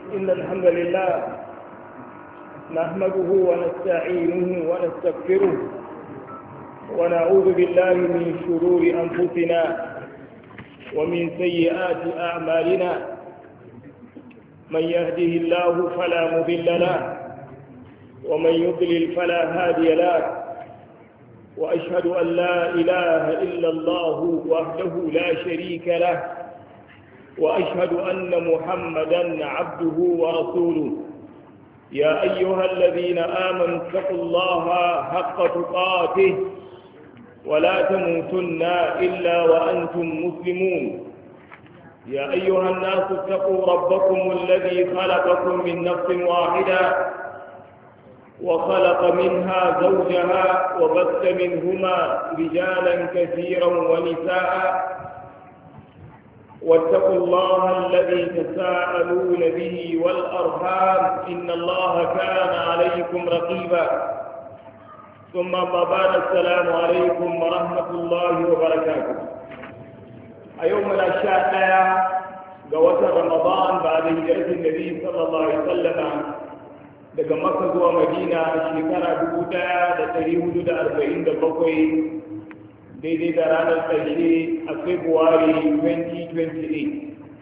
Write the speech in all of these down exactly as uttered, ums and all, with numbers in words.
إن الحمد لله نحمده ونستعينه ونستغفره ونعوذ بالله من شرور أنفسنا ومن سيئات أعمالنا. من يهده الله فلا مضل له ومن يضلل فلا هادي له، وأشهد أن لا إله إلا الله وحده لا شريك له، وأشهد أن محمدًا عبده ورسوله. يا أيها الذين آمنوا اتقوا الله حق تقاته ولا تموتن إلا وأنتم مسلمون. يا أيها الناس اتقوا ربكم الذي خلقكم من نفس واحدة وخلق منها زوجها وبث منهما رجالا كثيرا ونساء، واتقوا الله الذي تساءلون به والأرحام إن الله كان عليكم رقيبا. ثم ما بعد، السلام عليكم ورحمة الله وبركاته. يوم الأشياء قوة رمضان بعد هجرة النبي صلى الله عليه وسلم daga Makka zuwa Madina shekara dubu ɗaya da ɗari hudu da arba'in da bakwai, daidai da ranar ƙarshe a February twenty twenty-eight.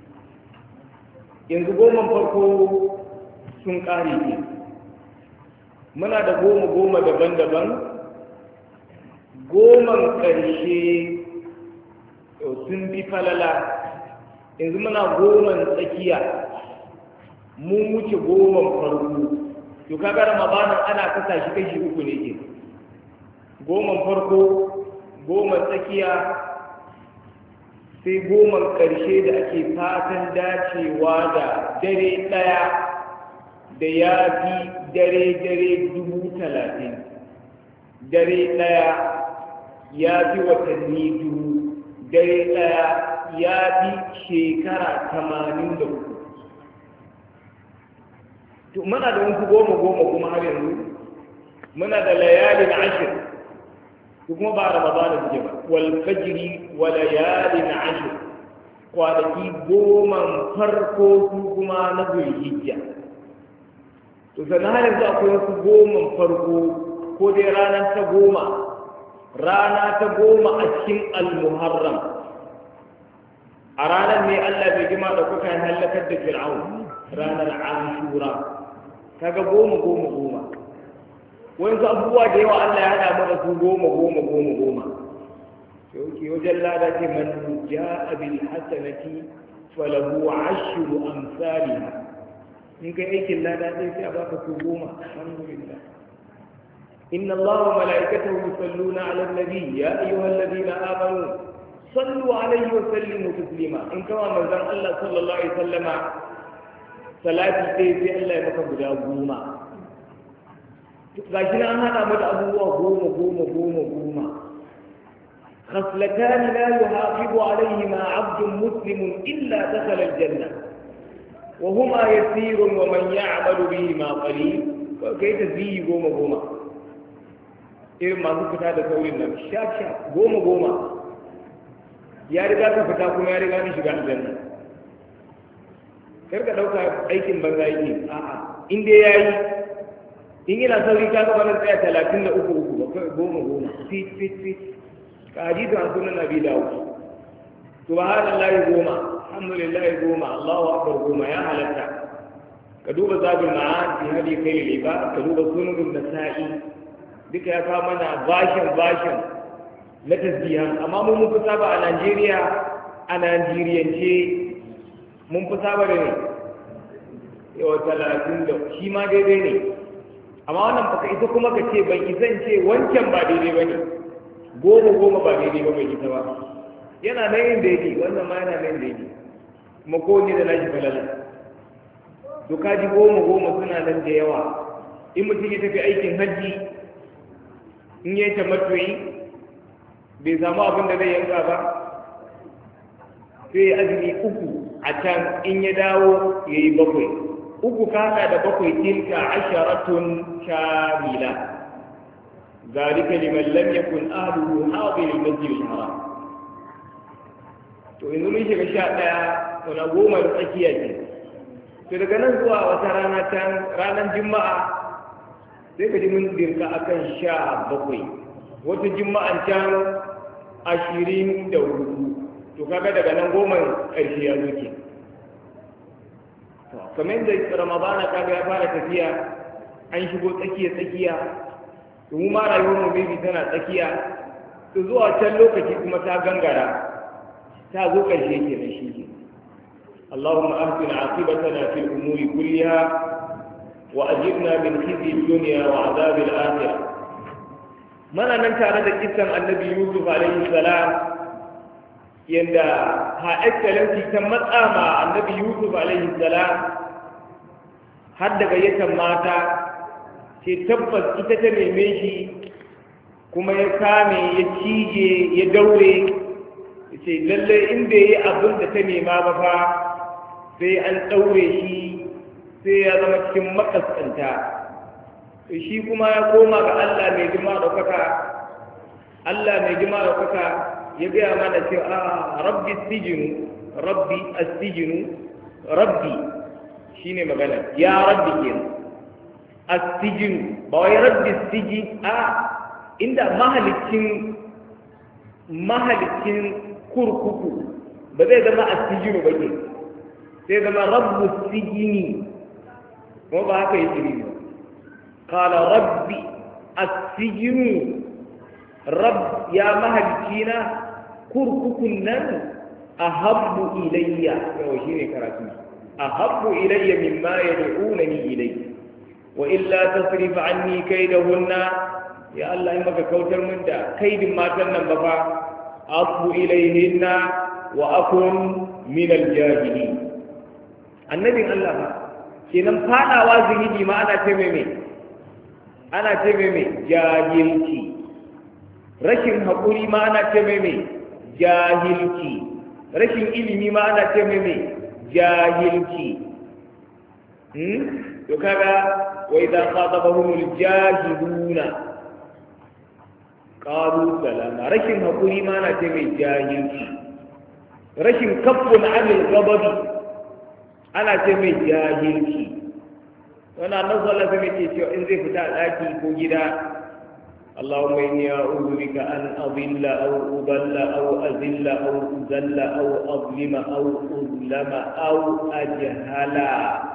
Yanzu goma farko sun ƙare ke. Muna da goma goma daban-daban. Goman ƙarshe sun fi falala. Yanzu muna goman tsakiya. Mun wuce goman farko. To kaga Ramadanin ana kasa shi kashi uku ne ke. Goman farko, goman tsakiya, sai goman ƙarshe da ake fatan dacewa da dare ɗaya da ya fi dare-dare dubu talatin. Dare ɗaya ya fi watanni dubu, dare ɗaya ya fi shekara tamanin da uku. To muna da wasu goma goma kuma har yanzu muna da layalin ashir, su kuma ba Ramadan suke ba. Wal fajri wa layalin ashir, kwanaki goma farko su kuma na Zulhijja. To sannan har yanzu akwai wasu goma farko, ko dai rana ta goma rana ta goma a cikin al-Muharram. A ranar ne Allah bai jima da kuka halakar da Fir'aun, ranar Ashura. Kaga goma goma goma, wani abubuwa da yawa Allah ya haɗa mana su goma goma goma goma. Yauke wajen lada ce man ja'a bil hasanati falahu ashru amsalha. In kai aikin lada sai sai a baka su goma. Alhamdulillah. Inna Allah wa malaikatahu yusalluna 'alan nabi ya ayyuhalladhina amanu sallu 'alayhi wa sallimu taslima. In kama manzon Allah sallallahu alaihi wasallama salati sai sai Allah ya maka guda goma. Ga shi an haɗa mata abubuwa goma goma goma goma. Khaslatan la yuhafizu alayhima 'abdun muslimun illa dakhala al-janna wa huma yasirun wa man ya'malu bihima qalil. Kai ta ziyi goma goma, irin masu fita da saurin nan sha sha goma goma. Ya riga ka fita kuma ya riga ka shiga aljanna. Kar ka ɗauka aikin banza yake, a'a in dai yayi, in yana sauri ka ga bana tsaya talatin da uku uku ba goma goma fit fit fit. Ka hadisi an sunan Abi Dawud, subhanallahi goma, alhamdulillahi goma, Allahu akbar goma, ya halatta. Ka duba Zadul Ma'ad fi hadi khairil ibad, ka duba Sunan Nasa'i, duka ya kawo mana bashin bashin na tasbiha. Amma mun muku saba a Najeriya, a Najeriyance mun fi saba da ne yawa talatin da shi ma daidai ne. Amma wannan baka ita kuma ka ce ban isan ce wancan ba daidai ba ne, goma goma ba daidai ba bai ita ba. Yana nan yin daidai, wannan ma yana nan daidai, kuma kowane da nashi falala. To kaji goma goma suna nan da yawa. In mutum ya tafi aikin hajji, in ya yi tamattu'i bai samu abin da zai yanka ba, sai azumi uku a can, in ya dawo ya yi bakwai. Uku kaka da bakwai tilka asharatun shamila. ذلك لمن لم يكن أهله حاضر المسجد الحرام. to yanzu mun shiga sha ɗaya, wani goma da tsakiya ce. to daga nan zuwa wata rana can ranar juma'a sai ka ji mun dirka akan sha bakwai wata juma'an can ashirin da hudu to kaga daga nan goma ƙarshe ya zuke kamar da ramadana kaga ya fara tafiya an shigo tsakiya tsakiya to mu ma rayuwar mu bai tana tsakiya to zuwa can lokaci kuma ta gangara ta zo ƙarshe kenan shi ke اللهم أهدنا عاقبتنا في الأمور كلها وأجرنا من خزي الدنيا وعذاب الآخرة من أن ترى قصة النبي يوسف عليه السلام يندى ها التي تمت مع النبي يوسف عليه السلام حد غيث ماتا تتبت إتتنميشي كما يكامي يتيجي يدوري ce lalle in bai yi abin da ta nema ba fa sai an ɗaure shi sai ya zama cikin makaskanta shi kuma ya koma ga Allah mai jima ɗaukaka Allah mai jima ɗaukaka ya gaya mana cewa a rabbi sijinu rabbi astijinu rabbi shine magana ya rabbi kenan astijinu ba wai rabbi sijin a inda mahalicin mahalicin kurkuku ba zai zama astijinu ba ke sai zama rabbu sijini kuma ba haka yake ne kala rabbi astijinu rabb ya mahalicina kurkukun nan ahabbu ilayya yau shi ne karatu ahabbu ilayya mimma yad'unani ilayhi wa illa tasrif anni kaydahunna ya Allah in baka kautar min da kaidin matan nan ba fa abu ilayhinna wa akun min aljahili annabin Allah ba kenan fadawa zunubi ma ana ce mai ana ce mai jahilci rashin haƙuri ma ana ce mai jahilci rashin ilimi ma ana ce mai jahilci hmm to kaga wa idza khatabahumul jahiluna qalu salama rashin hakuri ma na ce mai jahilci rashin kaffun anil ghadabi ana ce mai jahilci wannan nan sallallahu alaihi wasallam ce in zai fita daki ko gida Allahumma inni a'udhu bika an adilla aw udalla aw azilla aw uzalla aw azlima aw uzlama aw ajhala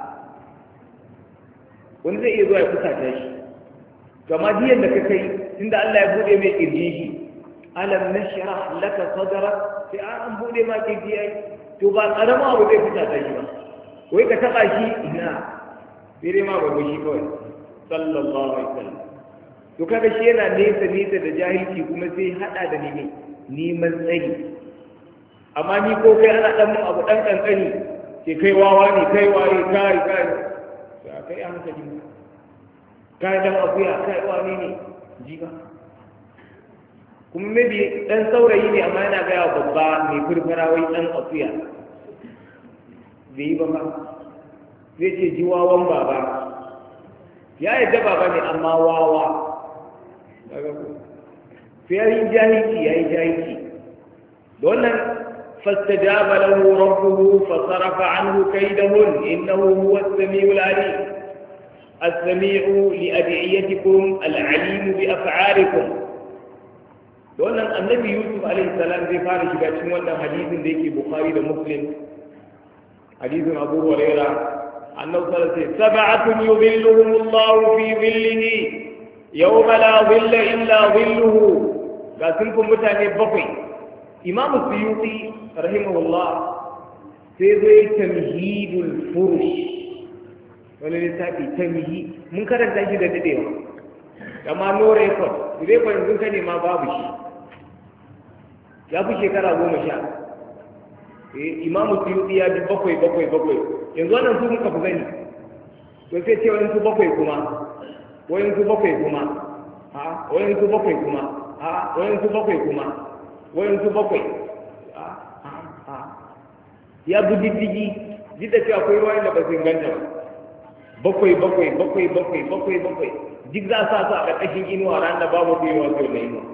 wani zai iya zuwa ya fusata shi kama diyan da ka kai tunda Allah ya bude mai kirji shi alam nashrah laka sadrak sai an bude ma kirji ai to ba karama abu zai fusata shi ba wai ka taba shi ina sai dai ma babu shi kawai sallallahu alaihi wasallam to kaga shi yana nesa nesa da jahilci kuma sai hada da nime neman tsari amma ni ko kai ana dan mun abu dan kankani ke kai wawa ne kai waye kai kai kai a hankali kai dan akuya kai wani ne ji ba kuma maybe dan saurayi ne amma yana gaya babba mai furfura wai dan akuya bai yi ba ma zai ce ji wawan baba ya yadda baba ne amma wawa sai ya yi jahilci ya yi jahilci da wannan فاستجاب له ربه فصرف عنه كيدهن إنه هو السميع العليم السميع لأدعيتكم العليم بأفعالكم دون النبي يوسف عليه السلام زي فارش باتشم وانا حديث ديكي بخاري دا مسلم حديث أبو هريرة أنه صلى الله عليه وسلم سبعة يظلهم الله في ظله يوم لا ظل إلا ظله قاسمكم متاني بقي إمام السيوطي رحمه الله سيدي تمهيد الفرش wani lissafi tamhi mun karanta shi da dadewa amma no record record yanzu ka nema babu shi ya fi shekara goma sha imamu suyuti ya ji bakwai bakwai bakwai yanzu wannan su muka fi gani to sai ce wani su bakwai kuma wani su bakwai kuma ha wani su bakwai kuma ha wani su bakwai kuma wani su bakwai ya bi diddigi ji da cewa akwai ruwa da ba su inganta ba bakwai bakwai bakwai bakwai bakwai bakwai duk za sa su a ƙarƙashin inuwa ran da babu su yi wasu na inuwa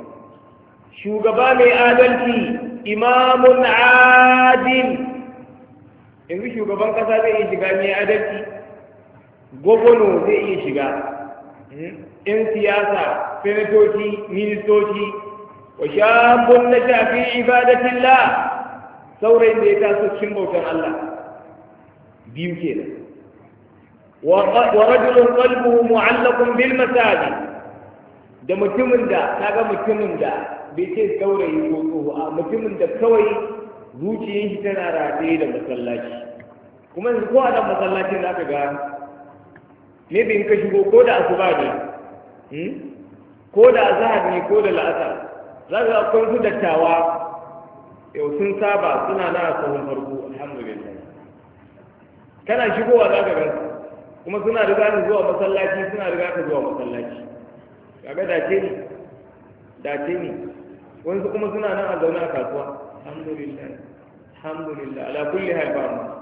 shugaba mai adalci imamun adil yanzu shugaban kasa zai iya shiga mai adalci, gwagwano zai iya shiga, yan siyasa, senatoci, ministoci, wa shabun na shafi ibadatillah, saurayin da ya taso cikin bautan Allah biyu kenan. wa rajulun qalbuhu mu'allaqun bil masajid, da mutumin da kaga mutumin da bai ce saurayi ko tsoho a mutumin da kawai zuciyar shi tana rataye da masallaci. Kuma yanzu ko a nan masallacin za ka ga ne in ka shigo ko da asuba ne ko da azhar ne ko da la'asar za ka ga akwai su dattawa yau sun saba suna na sahun farko alhamdulillah. Kana shigowa za ka gansu kuma suna riga ka zuwa masallaci suna riga ka zuwa masallaci. Kaga dace ne dace ne wani kuma suna nan a zaune a kasuwa alhamdulillah alhamdulillah ala kulli hal ba mu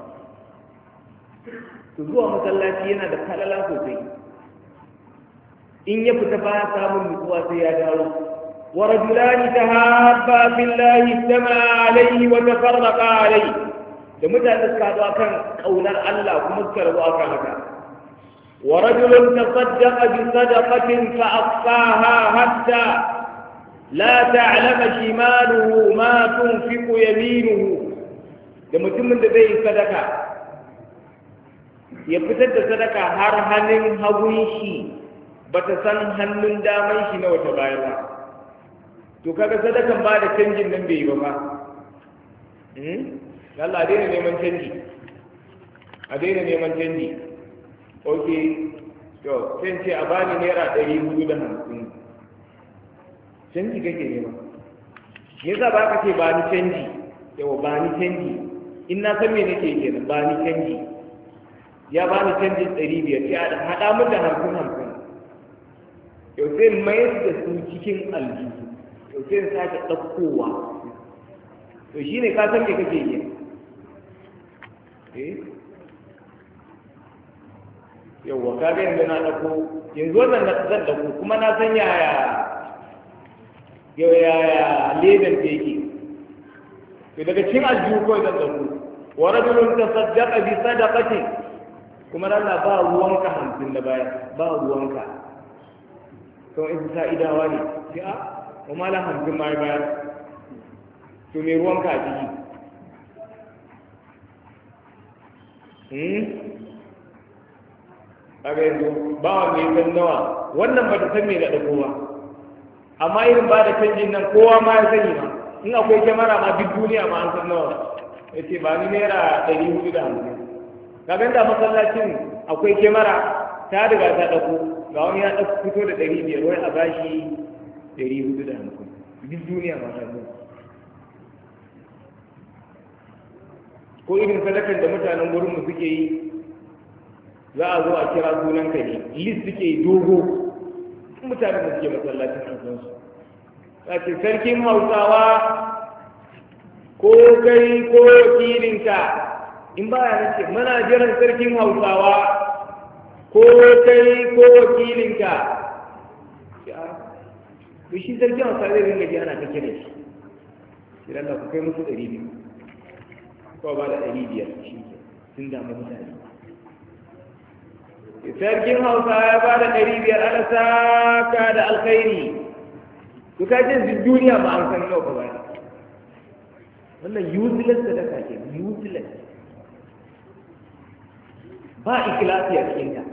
to zuwa masallaci yana da falala sosai. in ya fita ba samun nutsuwa sai ya dawo. wa rajulani tahabba billahi istama alayhi wa tafarraqa alayhi, da mutane suka haɗu akan kaunar Allah kuma suka rabu akan haka. wa rajulun tasaddaqa bi sadaqatin fa akhfaha hatta la ta'lama shimaluhu ma tunfiqu yaminuhu, da mutumin da zai yi sadaka ya fitar da sadaka har hannun hagun shi bata san hannun daman shi na wata baya ba. To kaga sadakan ba da canjin nan bai yi ba fa. Allah a daina neman canji, a daina neman canji. Ok, to sai ce a bani naira ɗari hudu da hamsin. Canji kake nema. Me yasa ba ka ce ba ni canji? Yawa ba ni canji. In na san me nake kenan ba ni canji. Ya ba ni canjin ɗari biyar sai a haɗa min da hamsin hamsin. Yau sai mayar da su cikin aljihu. Yau sai sake ɗaukowa. To shi ne ka san me kake yi. Eh? Yawwa ka ga yanzu na ɗauko, yanzu wannan zan ɗauko kuma na san yaya yaya ledan da yake. To daga cikin aljihu kawai zan ɗauko. Wa rajulun tasaddaqa bi sadaqatin, kuma Allah ba ruwanka hamsin da baya, ba ruwanka. To in sa idawa ne, sai a kuma la hamsin ma baya. To me ruwanka a ciki? Hmm? Kaga yanzu ba wanda ya san nawa, wannan ba ta san me da ɗago ba. Amma irin ba da canjin nan kowa ma ya sani ma. In akwai kyamara ma duk duniya ma an san nawa. Ya ce ba ni naira ɗari hudu da hamsin. Kaga da masallacin akwai kyamara ta riga ta ɗauko, ga wani ya ɗauko fito da ɗari biyar wai a bashi ɗari hudu da hamsin. Duk duniya ma ta san. Ko irin sadakar da mutanen gurinmu suke yi, za a zo a kira sunanka ne, list suke yi dogo, mutanen da suke masallacin kansansu. Za ce sarkin Hausawa ko kai ko wakilinka, in ba ya nace muna jiran sarkin Hausawa ko kai ko wakilinka. To shi sarkin Hausawa zai ringa ji ana ta kira shi. Sai Allah ku kai musu ɗari biyu. Ko ba da ɗari biyar shi sun damu mutane. Sarkin Hausa ya ba da ɗari biyar ana saka da alkhairi. To ka ce duniya ba an san nawa ba. Wannan useless sadaka ke, useless. Ba ikhlasi a cikin ta.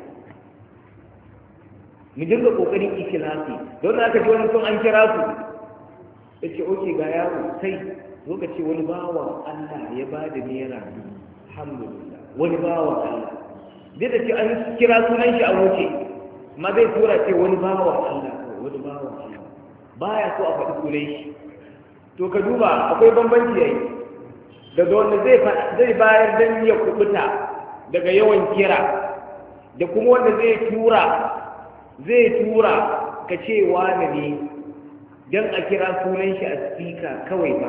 Mu dinga kokarin ikhlasi. Don aka ji wani sun an kira su. Yace oke ga yaro sai lokaci wani bawan Allah ya ba da naira alhamdulillah, wani bawan Allah zai da ce an kira sunan shi a wuce ma zai tura ce wani bawan Allah, wani bawan Allah baya so a faɗi sunan shi. To ka duba akwai bambanci yayi daga wanda zai zai bayar dan ya kubuta daga yawan kira da kuma wanda zai tura zai tura ka ce wani ne dan a kira sunan shi a speaker kawai ba,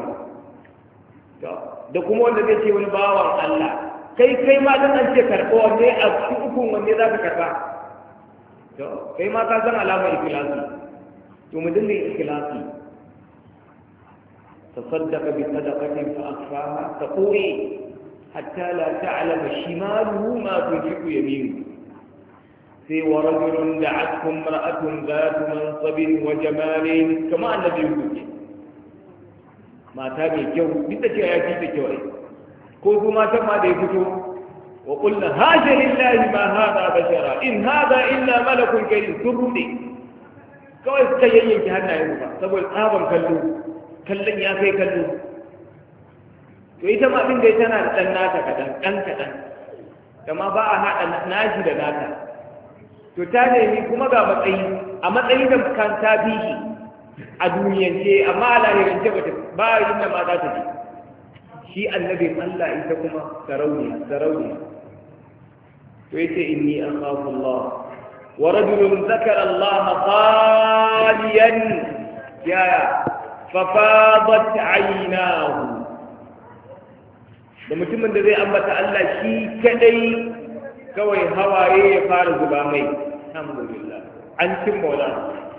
da kuma wanda zai ce wani bawan Allah. Kai kai ma dan an ce karɓo wanne a cikin ukun wanne za ka karɓa? To kai ma ka san alamar ikhlasi. To mu dinga ikhlasi. Tasaddaqa bi sadaqatin fa akhfaha taquri hatta la ta'lama shimaluhu ma tunfiqu yaminu sai wa rajulun da'atkum ra'atun zatu mansabin wa jamalin kama annabi yake mata mai kyau duk da cewa ya fi ta kyau ai ko su matan ma da ya fito wa qulna hasha lillahi ma hada bashara in hada illa malakun karim turudi kawai suka yayyanki hannayen ba saboda tsaban kallo kallon ya kai kallo to ita ma din da tana da dan nata kadan dan kadan kama ba a hada nashi da nata to ta nemi kuma ga matsayi a matsayin da kan ta bi shi a duniyance amma a lahirance ba ba inda ma za ta ji shi annabin Allah ita kuma sarauniya sarauniya to yace inni akhafu Allah wa rajulun zakara Allah khaliyan ya fa fadat aynahu da mutumin da zai ambata Allah shi kadai kawai hawaye ya fara zuba mai alhamdulillah an cin maula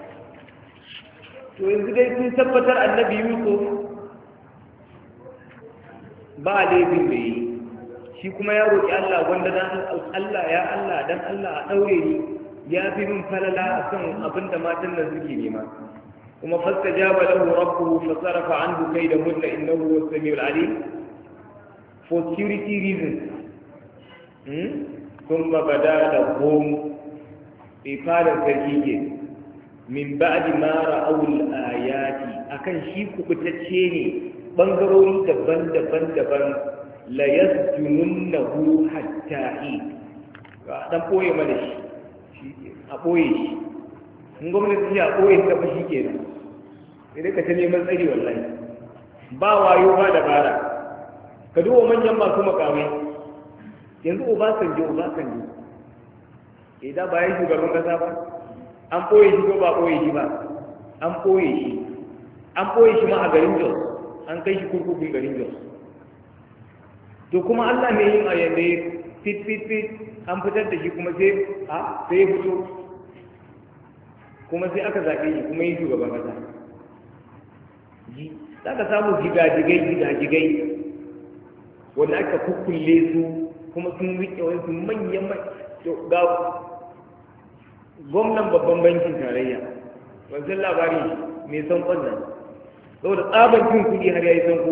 to yanzu dai sun tabbatar annabi Yusuf ba laifin da yi shi kuma ya roƙi Allah wanda dan Allah ya Allah dan Allah a daure ni ya fi min falala akan abin da matan nan suke nema kuma fastajaba lahu rabbuhu fasarafa anhu kaydahunna innahu huwas samiul alim for security reasons hmm? kuma bada da hom ifarar sarki ke min ba'di ma ra'awul ayati akan shi kubutacce ne bangarori daban-daban daban la yasjununnahu hatta hi dan boye mana shi a boye shi in gwamnati ya boye ta fa shikenan sai ka ta neman tsari wallahi ba wayo ba dabara ka duba manyan masu makamai yanzu Obasanjo Obasanjo idan ba ya shugaban kasa ba an ɓoye shi ko ba ɓoye shi ba an ɓoye shi an ɓoye shi ma a garin Jos an kai shi kurkukun garin Jos to kuma Allah ne yin ayyande fit fit fit an fitar da shi kuma sai a sai ya fito kuma sai aka zaɓe shi kuma yin shugaban kasa za ka samu jigajigai jigajigai wanda aka kukkulle su kuma sun riƙe wasu manyan ga gwamnan babban bankin tarayya wancan labari mai son ƙwannan saboda tsaban cin kuɗi har ya yi sanko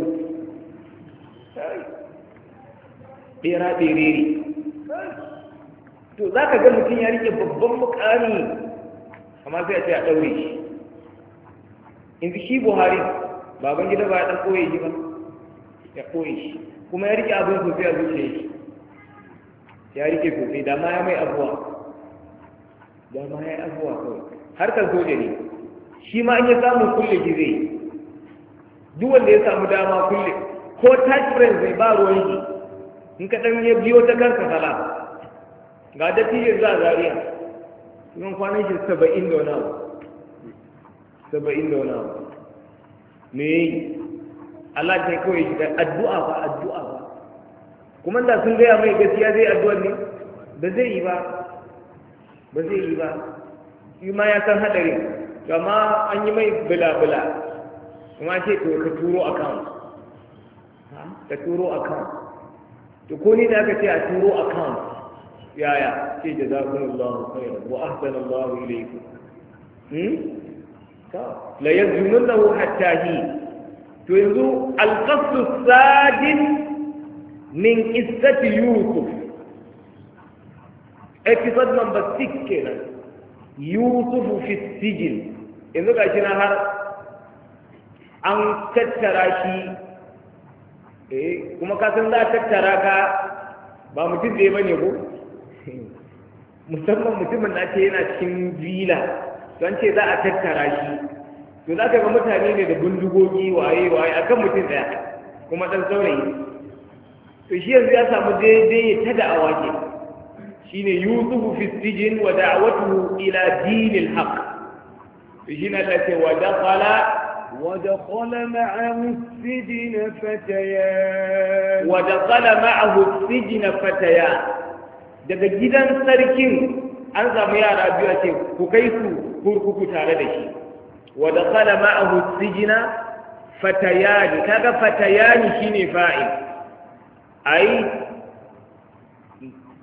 ɓera ɓerere to za ka ga mutum ya riƙe babban mukami amma sai a ce a ɗaure shi in shi buhari baban gida ba ya ɗan ɓoye shi ba ya ɓoye shi kuma ya riƙe abin sosai a zuciya shi ya rike sosai da ma ya mai abuwa da ma ya yi abuwa kawai harkar soja ne shi ma in ya samu kulle shi zai duk wanda ya samu dama kulle ko touch friends zai ba ruwan shi in ka ɗan ya biyo ta karka sala ga dattijo za a zariya cikin kwanan shi saba'in da wani abu saba'in da wani abu me Allah ta kawai shi addu'a ba addu'a ba kuma da sun gaya mai gaskiya zai addu'ar ne ba zai yi ba ba zai yi ba shi ma ya san hadari kama an yi mai bula-bula kuma ce to ka turo account ka turo account to ko ni da aka ce a turo account yaya ce jazakumullahu khairan wa ahsanallahu ilaykum hmm ta la yazunnahu hatta hi to yanzu al-qasd sadin min qissati Yusuf episode number six kenan Yusuf fi sijin yanzu ga shi na har an tattara shi eh kuma ka san za a tattara ka ba mutum da bane ko musamman mutumin da ce yana cikin villa don ce za a tattara shi to za ka ga mutane ne da bindigogi waye waye akan mutum daya kuma dan saurayi to shi yanzu ya samu daidai ya ta da'awa ke shine yusufu fi sijin wa da'watuhu ila dinil haqq to shi ne Allah ce wa dakhala wa dakhala ma'ahu sijin fatayan wa dakhala ma'ahu sijin fatayan daga gidan sarkin an samu yara biyu a ce ku kai su kurkuku tare da shi wa dakhala ma'ahu sijin fatayan kaga fatayan shine fa'il ai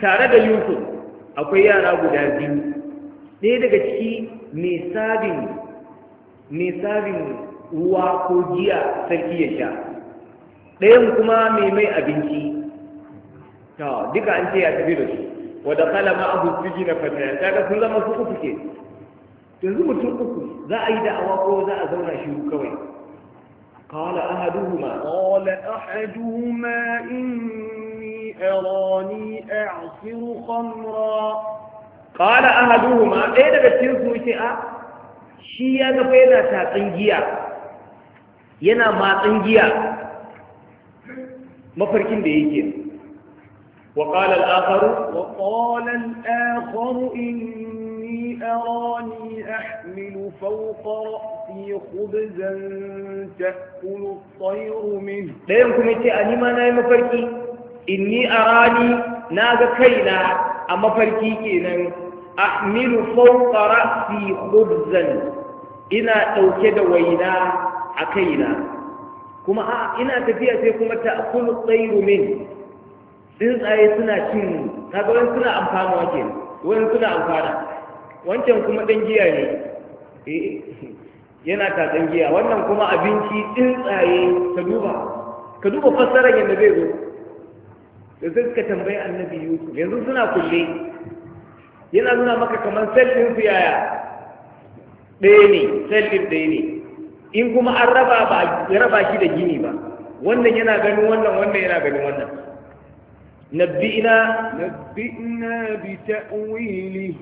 tare da Yusuf akwai yara guda biyu, ɗaya daga ciki mai sabin mai sabin ruwa ko giya sarki ya sha, ɗayan kuma mai mai abinci. To duka an ce ya tafi da su, wa da kala ma abu suji na fata, kaga sun zama su uku ke. Yanzu mutum uku za a yi da'awa ko za a zauna shi kawai. قال أحدهما قال أحدهما إني أراني أعصر خمرا قال أحدهما إيه ده بتشوفه شيء shi ya ga fa yana tatsan giya yana matsan giya mafarkin da yake wa qala al-akhar wa qala al-akhar inni arani ahmilu fawqa ra'si khubzan ta'kulu at-tayru min dayan kuma ce ani ma nayi mafarki inni arani naga kaina a mafarki kenan ahmilu fawqa ra'si khubzan ina dauke da waina a kaina kuma a ina tafiya sai kuma ta'kulu at-tayru min tsuntsaye suna cin kaga wani suna amfana wake wani suna amfana wancan kuma dan giya ne eh yana tatsan giya wannan kuma abinci tsuntsaye ka duba ka duba fassarar yadda zai zo da sai suka tambayi annabi Yusuf yanzu suna kulle yana nuna maka kamar sallin su yaya ɗaya ne sallin ɗaya ne in kuma an raba ba ya raba shi da gini ba wannan yana ganin wannan wannan yana ganin wannan nabbi'na nabbi'na bi ta'wili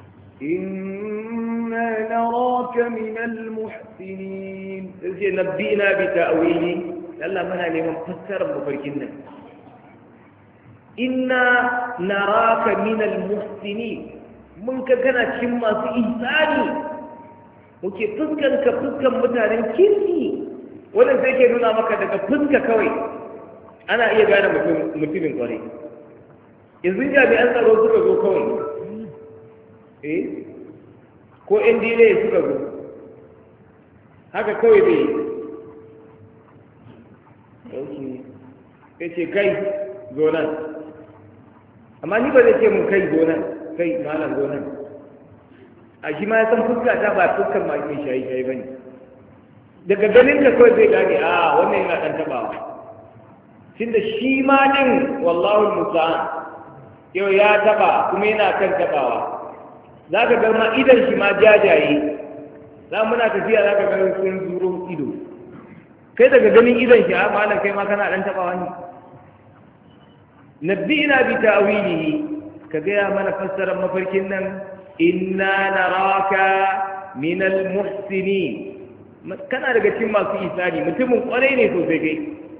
inna naraka min al-muhsinin sai nabbi'na bi ta'wili Allah muna neman fassarar mafarkin nan inna naraka min al-muhsinin mun ka kana cikin masu ihsani muke fuskan ka fuskan mutanen kirki wannan sai ke nuna maka daga fuska kawai ana iya gane mutum mutumin kwarai yanzu jami'an tsaro suka zo kawai eh ko yan dile suka zo haka kawai bai ya ce kai zo nan amma ni ba zai ce mun kai zo nan kai malam zo nan a shi ma ya san fuska ta ba fuskar ma mai shayi shayi bane daga ganin ka kawai zai gane a wannan yana dan tabawa tunda shi ma din wallahi musta'an yau ya taba kuma yana kan tabawa zaka ga ma idan shi ma jajaye za muna tafiya zaka ga sun zuro ido kai daga ganin idan shi a malam kai ma kana dan tabawa ne nabbi'na bi ta'wilihi ka gaya mana fassarar mafarkin nan inna naraka min al-muhsinin kana daga cikin masu isani mutumin kwarai ne sosai kai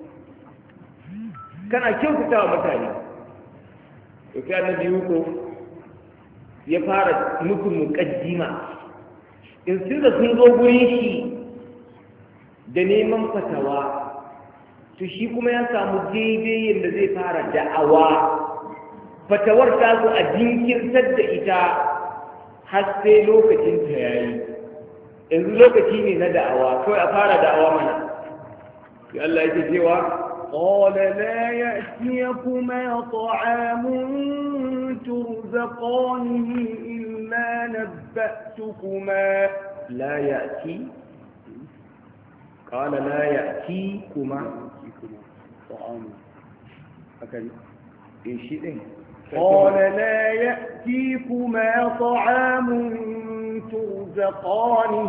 kana kyautata wa mutane to kai annabi Yusuf ya fara musu muqaddima in sun da sun zo gurin shi da neman fatawa to shi kuma ya samu daidai yadda zai fara da'awa fatawar ta zo a jinkirtar da ita har sai lokacin ta yayi yanzu lokaci ne na da'awa kawai a fara da'awa mana sai Allah yake cewa قال لا يأتيكما طعام ترزقانه إلا نبأتكما لا يأتي قال لا يأتيكما طعام أكل إيش شيء قال لا يأتيكما طعام ترزقانه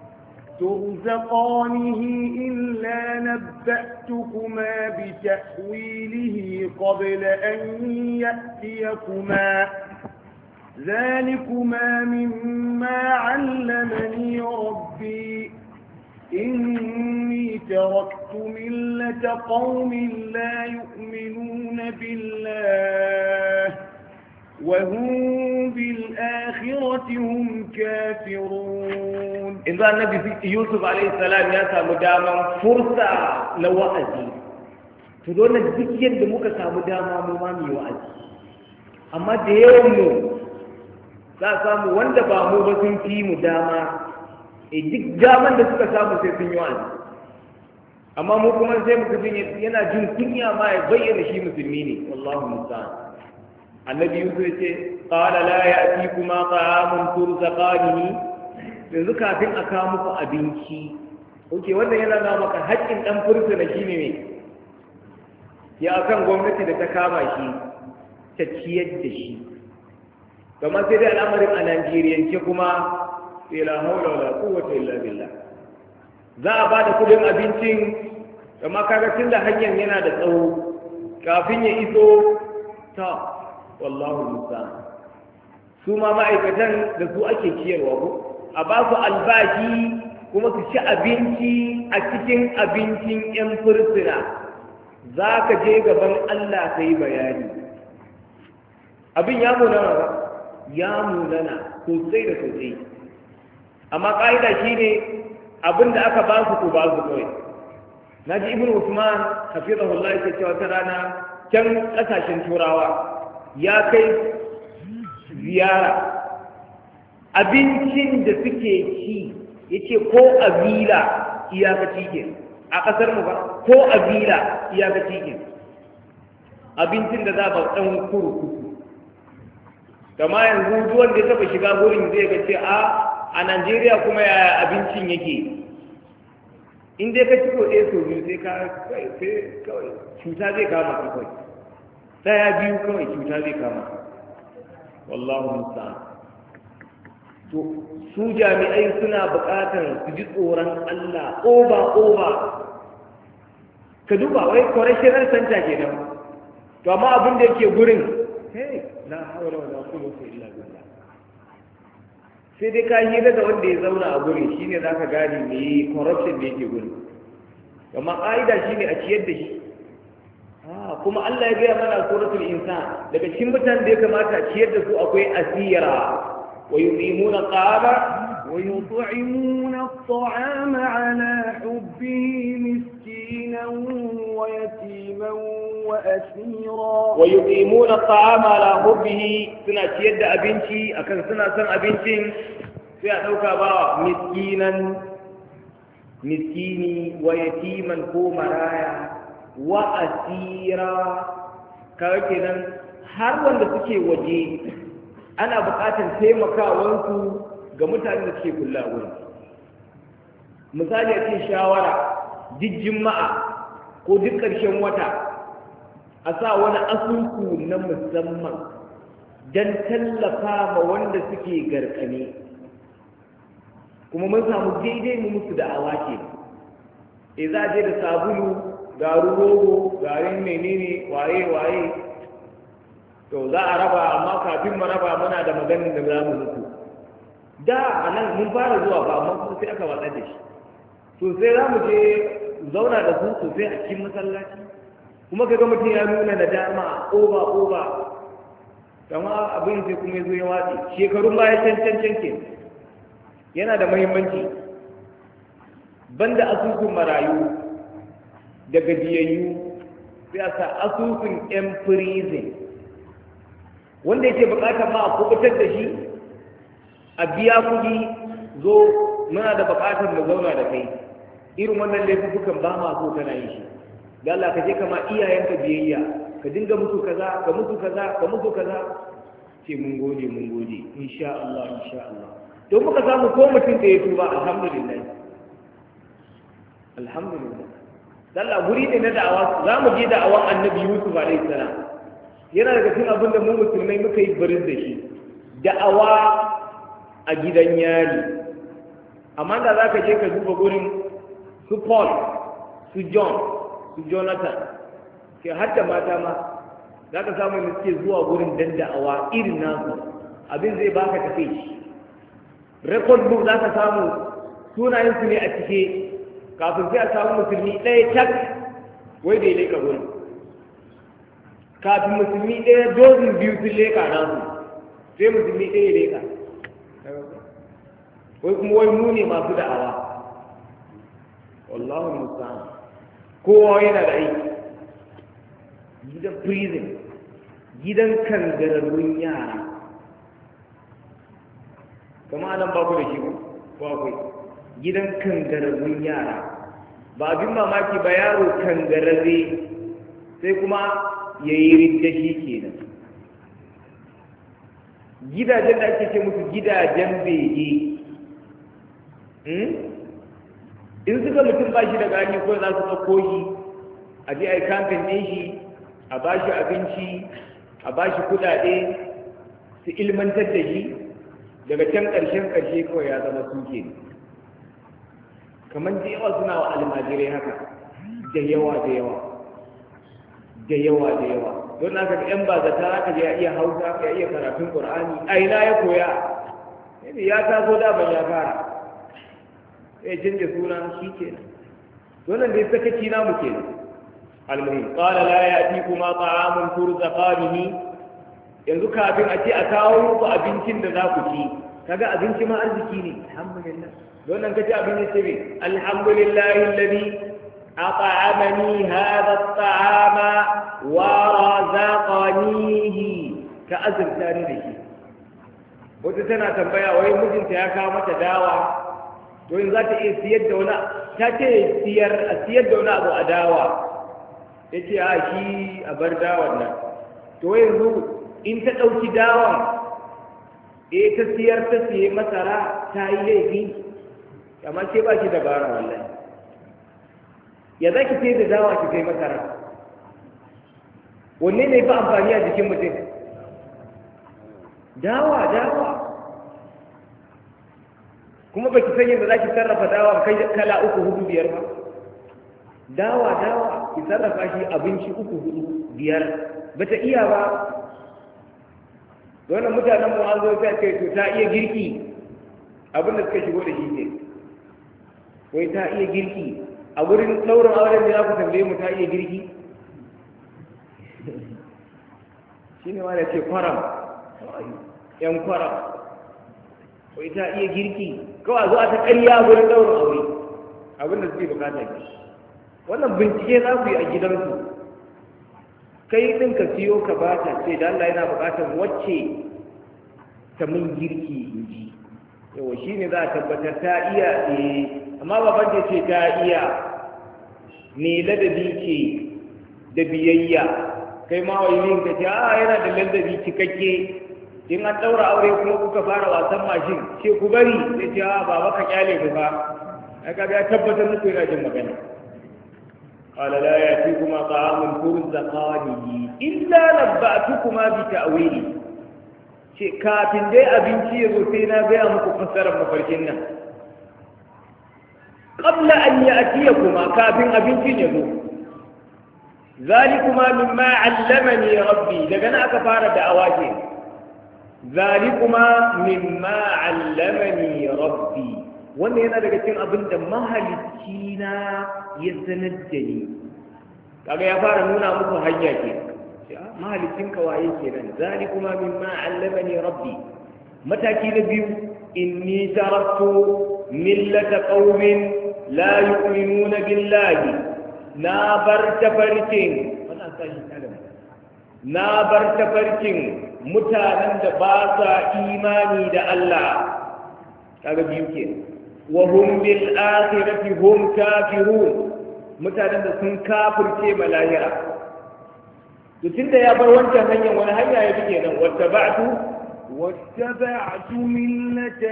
ترزقانه إلا نبأتكما بتأويله قبل أن يأتيكما ذلكما مما علمني ربي إني تركت ملة قوم لا يؤمنون بالله وهم بالآخرة هم كافرون إذا النبي يوسف عليه السلام يا مداما فرصة لوأزي تدون الذكر دمك سامداما ممامي وأزي أما ديومو za samu wanda ba mu ba sun fi mu dama e duk daman da suka samu sai sun yi wa'azi amma mu kuma sai mutum yana jin kunya ma ya bayyana shi musulmi ne wallahu musta'an annabi Yusuf ya ce qala la ya'tikuma ta'amun turzaqanihi yanzu kafin a kawo muku abinci oke wannan yana nuna maka haƙƙin ɗan fursuna shine ne ya akan gwamnati da ta kama shi ta ciyar da shi kamar sai dai al'amarin a Najeriyance kuma sai la haula wala quwwata illa billah za a ba da kudin abincin amma kaga tunda hanyar yana da tsawo kafin ya iso ta wallahu musta'an su ma ma'aikatan da su ake ciyarwa ko a ba su albashi kuma su ci abinci a cikin abincin 'yan fursuna za ka je gaban Allah ka yi bayani abin ya munana ba ya munana sosai da sosai amma ƙa'ida shi ne abin da aka ba su ko ba su kawai na ji ibn usman hafizahullah yake cewa ta rana can ƙasashen turawa ya kai ziyara abincin da suke ci ya ce ko a vila iyakaci ke a ƙasar mu ba ko a vila iyakaci ke abincin da za ba ɗan kurkuku kama yanzu duwan da ya taɓa shiga gurin zai ga ce a a Najeriya kuma yaya abincin yake in dai ka ci ko ɗaya sau biyu sai ka kawai cuta zai kama ka kawai ɗaya biyu kawai cuta zai kama ka wallahu musta'an to su jami'ai suna buƙatar su ji tsoron Allah oba oba ka duba wai correctional center kenan to amma abin da yake gurin hey la hawla wala quwwata illa billah sai dai ka hira da wanda ya zauna a gurin shine zaka gane me corruption da yake gurin amma ƙa'ida shine a ciyar da shi kuma Allah ya gaya mana suratul insan daga cikin mutanen da ya kamata a ciyar da su akwai asira wa yuqimuna qama wa yut'imuna at'ama ala hubbihi miskinan wa yatiman wa asira wa yuqimuna at'ama ala hubbihi suna ciyar da abinci akan suna son abincin sai a dauka ba miskinan miskini wa yatiman ko maraya wa asira kawai kenan har wanda suke waje ana buƙatar taimakawansu ga mutane da suke kula wurin misali a cikin shawara duk juma'a ko duk ƙarshen wata a sa wani asusu na musamman don tallafa ma wanda suke garkame kuma mun samu daidai mu musu da awake e za a je da sabulu garu rogo garin menene waye waye to za a raba amma kafin mu raba muna da maganin da za mu mutu da a nan mun fara zuwa ba amma kuma sai aka watsar da shi to sai za mu je zauna da su sosai a cikin masallaci kuma kaga mutum ya nuna nadama oba oba kama abin sai kuma ya zo ya watsi shekarun baya can can can ke yana da muhimmanci banda asusun marayu da gajiyayyu sai a sa asusun yan prison wanda yake bukatar ma a kubutar da shi a biya kuɗi zo muna da bukatar mu zauna da kai irin wannan laifukan ba ma so kana yin shi da Allah ka je kama iyayenka biyayya ka dinga musu kaza ka musu kaza ka musu kaza ce mun gode mun gode insha Allah insha Allah don muka samu ko mutum da ya tuba alhamdulillah alhamdulillah Allah guri ne na da'awa za mu je da'awan annabi Yusuf alaihi salam yana daga cikin abin da mu musulmai muka yi barin da shi da'awa a gidan yari amma da za ka je ka duba gurin su Paul su John su Jonathan ke hadda mata ma za ka samu da suke zuwa gurin dan da'awa irin nasu abin zai baka tafe shi record book za ka samu sunayensu ne a cike kafin sai a samu musulmi ɗaya tak wai da ya leka gurin kafin musulmi ɗaya dozin biyu sun leka nasu sai musulmi ɗaya ya leka wai kuma wai mu ne masu da'awa wallahu musta'an kowa yana da aiki gidan prison gidan kangararrun yara kama anan ba ku da shi ko akwai gidan kangararrun yara ba abin mamaki ba yaro kangararre sai kuma ya yi ridda shi kenan gidajen da ake ce musu gidajen bege in suka mutum ba shi da gani ko za su ɗauko shi a je a yi kamfin ɗin shi a ba shi abinci a ba shi kuɗaɗe su ilmantar da shi daga can ƙarshen ƙarshe kawai ya zama suke ne kamar da yawa suna wa almajirai haka da yawa da yawa da yawa da yawa don haka ga yan bazata haka ya iya hausa ya iya karatun qur'ani a ina ya koya ya taso da ban ya fara sai canja suna shi kenan wannan dai sakaci namu kenan almuhim qala la ya'tikuma ta'amun turzaqanihi yanzu kafin a ce a kawo muku abincin da za ku ci kaga abinci ma arziki ne alhamdulillah wannan kace abin ce ne alhamdulillahi alladhi at'amani hadha at'ama wa razaqanihi ka azurta ni da shi wata tana tambaya wai mijinta ya kawo mata dawa to in za ta iya siyar da wani ta ce siyar a siyar da wani abu a dawa ya ce a shi a bar dawan nan to yanzu in ta ɗauki dawan e ta siyar ta siye masara ta yi laifi amma ce ba shi dabara wallahi ya za ki sai da dawa ki kai masara wanne ne fa amfani a jikin mutum dawa dawa kuma baki san yadda za ki sarrafa dawa kai kala uku hudu biyar ba dawa dawa ki sarrafa shi abinci uku hudu biyar bata iya ba wannan mutanen mu an zo ta ce to ta iya girki abin da suka shigo da shi ne wai ta iya girki a wurin ɗaurin auren da za ku tambaye mu ta iya girki shi ne wanda ce kwaram yan kwaram wai ta iya girki kawai zuwa ta ƙarya a wurin ɗaurin aure abin da suke bukata ne wannan bincike za ku yi a gidansu kai ɗin ka siyo ka ba ta ce da Allah yana bukatar wacce ta mun girki in ji yawa shi ne za a tabbatar ta iya eh amma baban ta ce ta iya ne ladabi ce da biyayya kai ma wani ka ce a yana da ladabi cikakke in an ɗaura aure kuma kuka fara wasan mashin ce ku bari sai ce a baba ka kyale ku ba aka ga tabbatar muku yana jin magana قال لا يأتيكما طعام ترزقانه إلا نبأتكما بتأويله شيء كافٍ دي أبنتي يغسينا بها مكفسر مفرشنا قبل أن يأتيكما كافٍ أبنتي يغسو ذلكما مما علمني ربي لقنا أكفار دعواتي ذلكما مما علمني ربي wannan yana daga cikin abin da mahalicci na ya sanar da ni kaga ya fara nuna muku hanya ke mahalicin ka waye kenan zalikuma mimma allamani rabbi mataki na biyu inni taraktu millata qaumin la yu'minuna billahi na bar tafarkin wannan sai kalma na bar tafarkin mutanen da ba sa imani da Allah kaga biyu kenan وهم بالآخرة هم كافرون mutanen da sun kafirce malahira to tunda ya bar wancan hanyar wani hanya ya bige nan wattaba'tu wattaba'tu millata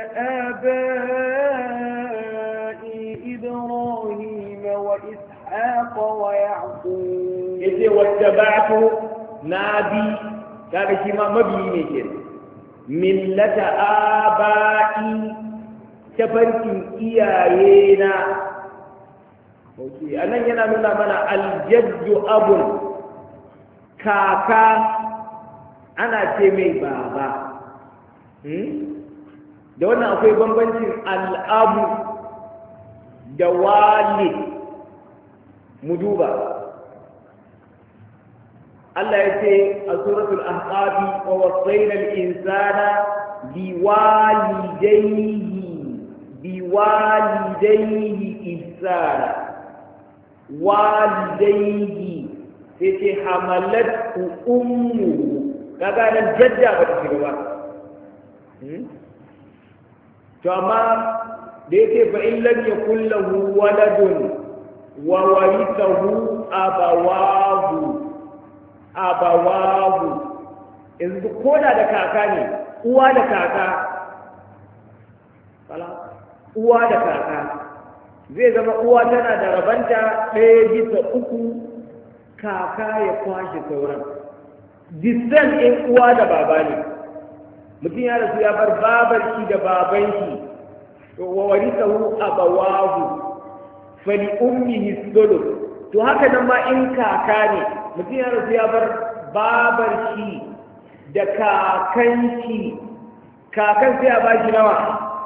aba'i ibrahim wa ishaq wa ya'qub yace wattaba'tu nabi kaga shi ma mabiyi ne ke millata aba'i tafarkin iyaye na a nan yana nuna mana aljaddu abun kaka ana ce mai baba da wannan akwai bambancin al'abu da walid mu duba Allah ya ce a suratul ahqafi wa wasaina al-insana biwalidayhi biwalidayhi ihsana walidayhi sai ce hamalat ummu kaga nan jadda ba ta shiga ba to amma da yake fa in lam yakul lahu waladun wa warithahu abawahu abawahu yanzu koda da kaka ne uwa da kaka uwa da kaka zai zama uwa tana da rabanta ɗaya bisa uku kaka ya kwashe sauran distan in uwa da baba ne mutum ya rasu ya bar babar shi da baban shi wa warisahu abawahu fali ummihi sulus to haka nan ma in kaka ne mutum ya rasu ya bar babar shi da kakan shi kakan sai a bashi nawa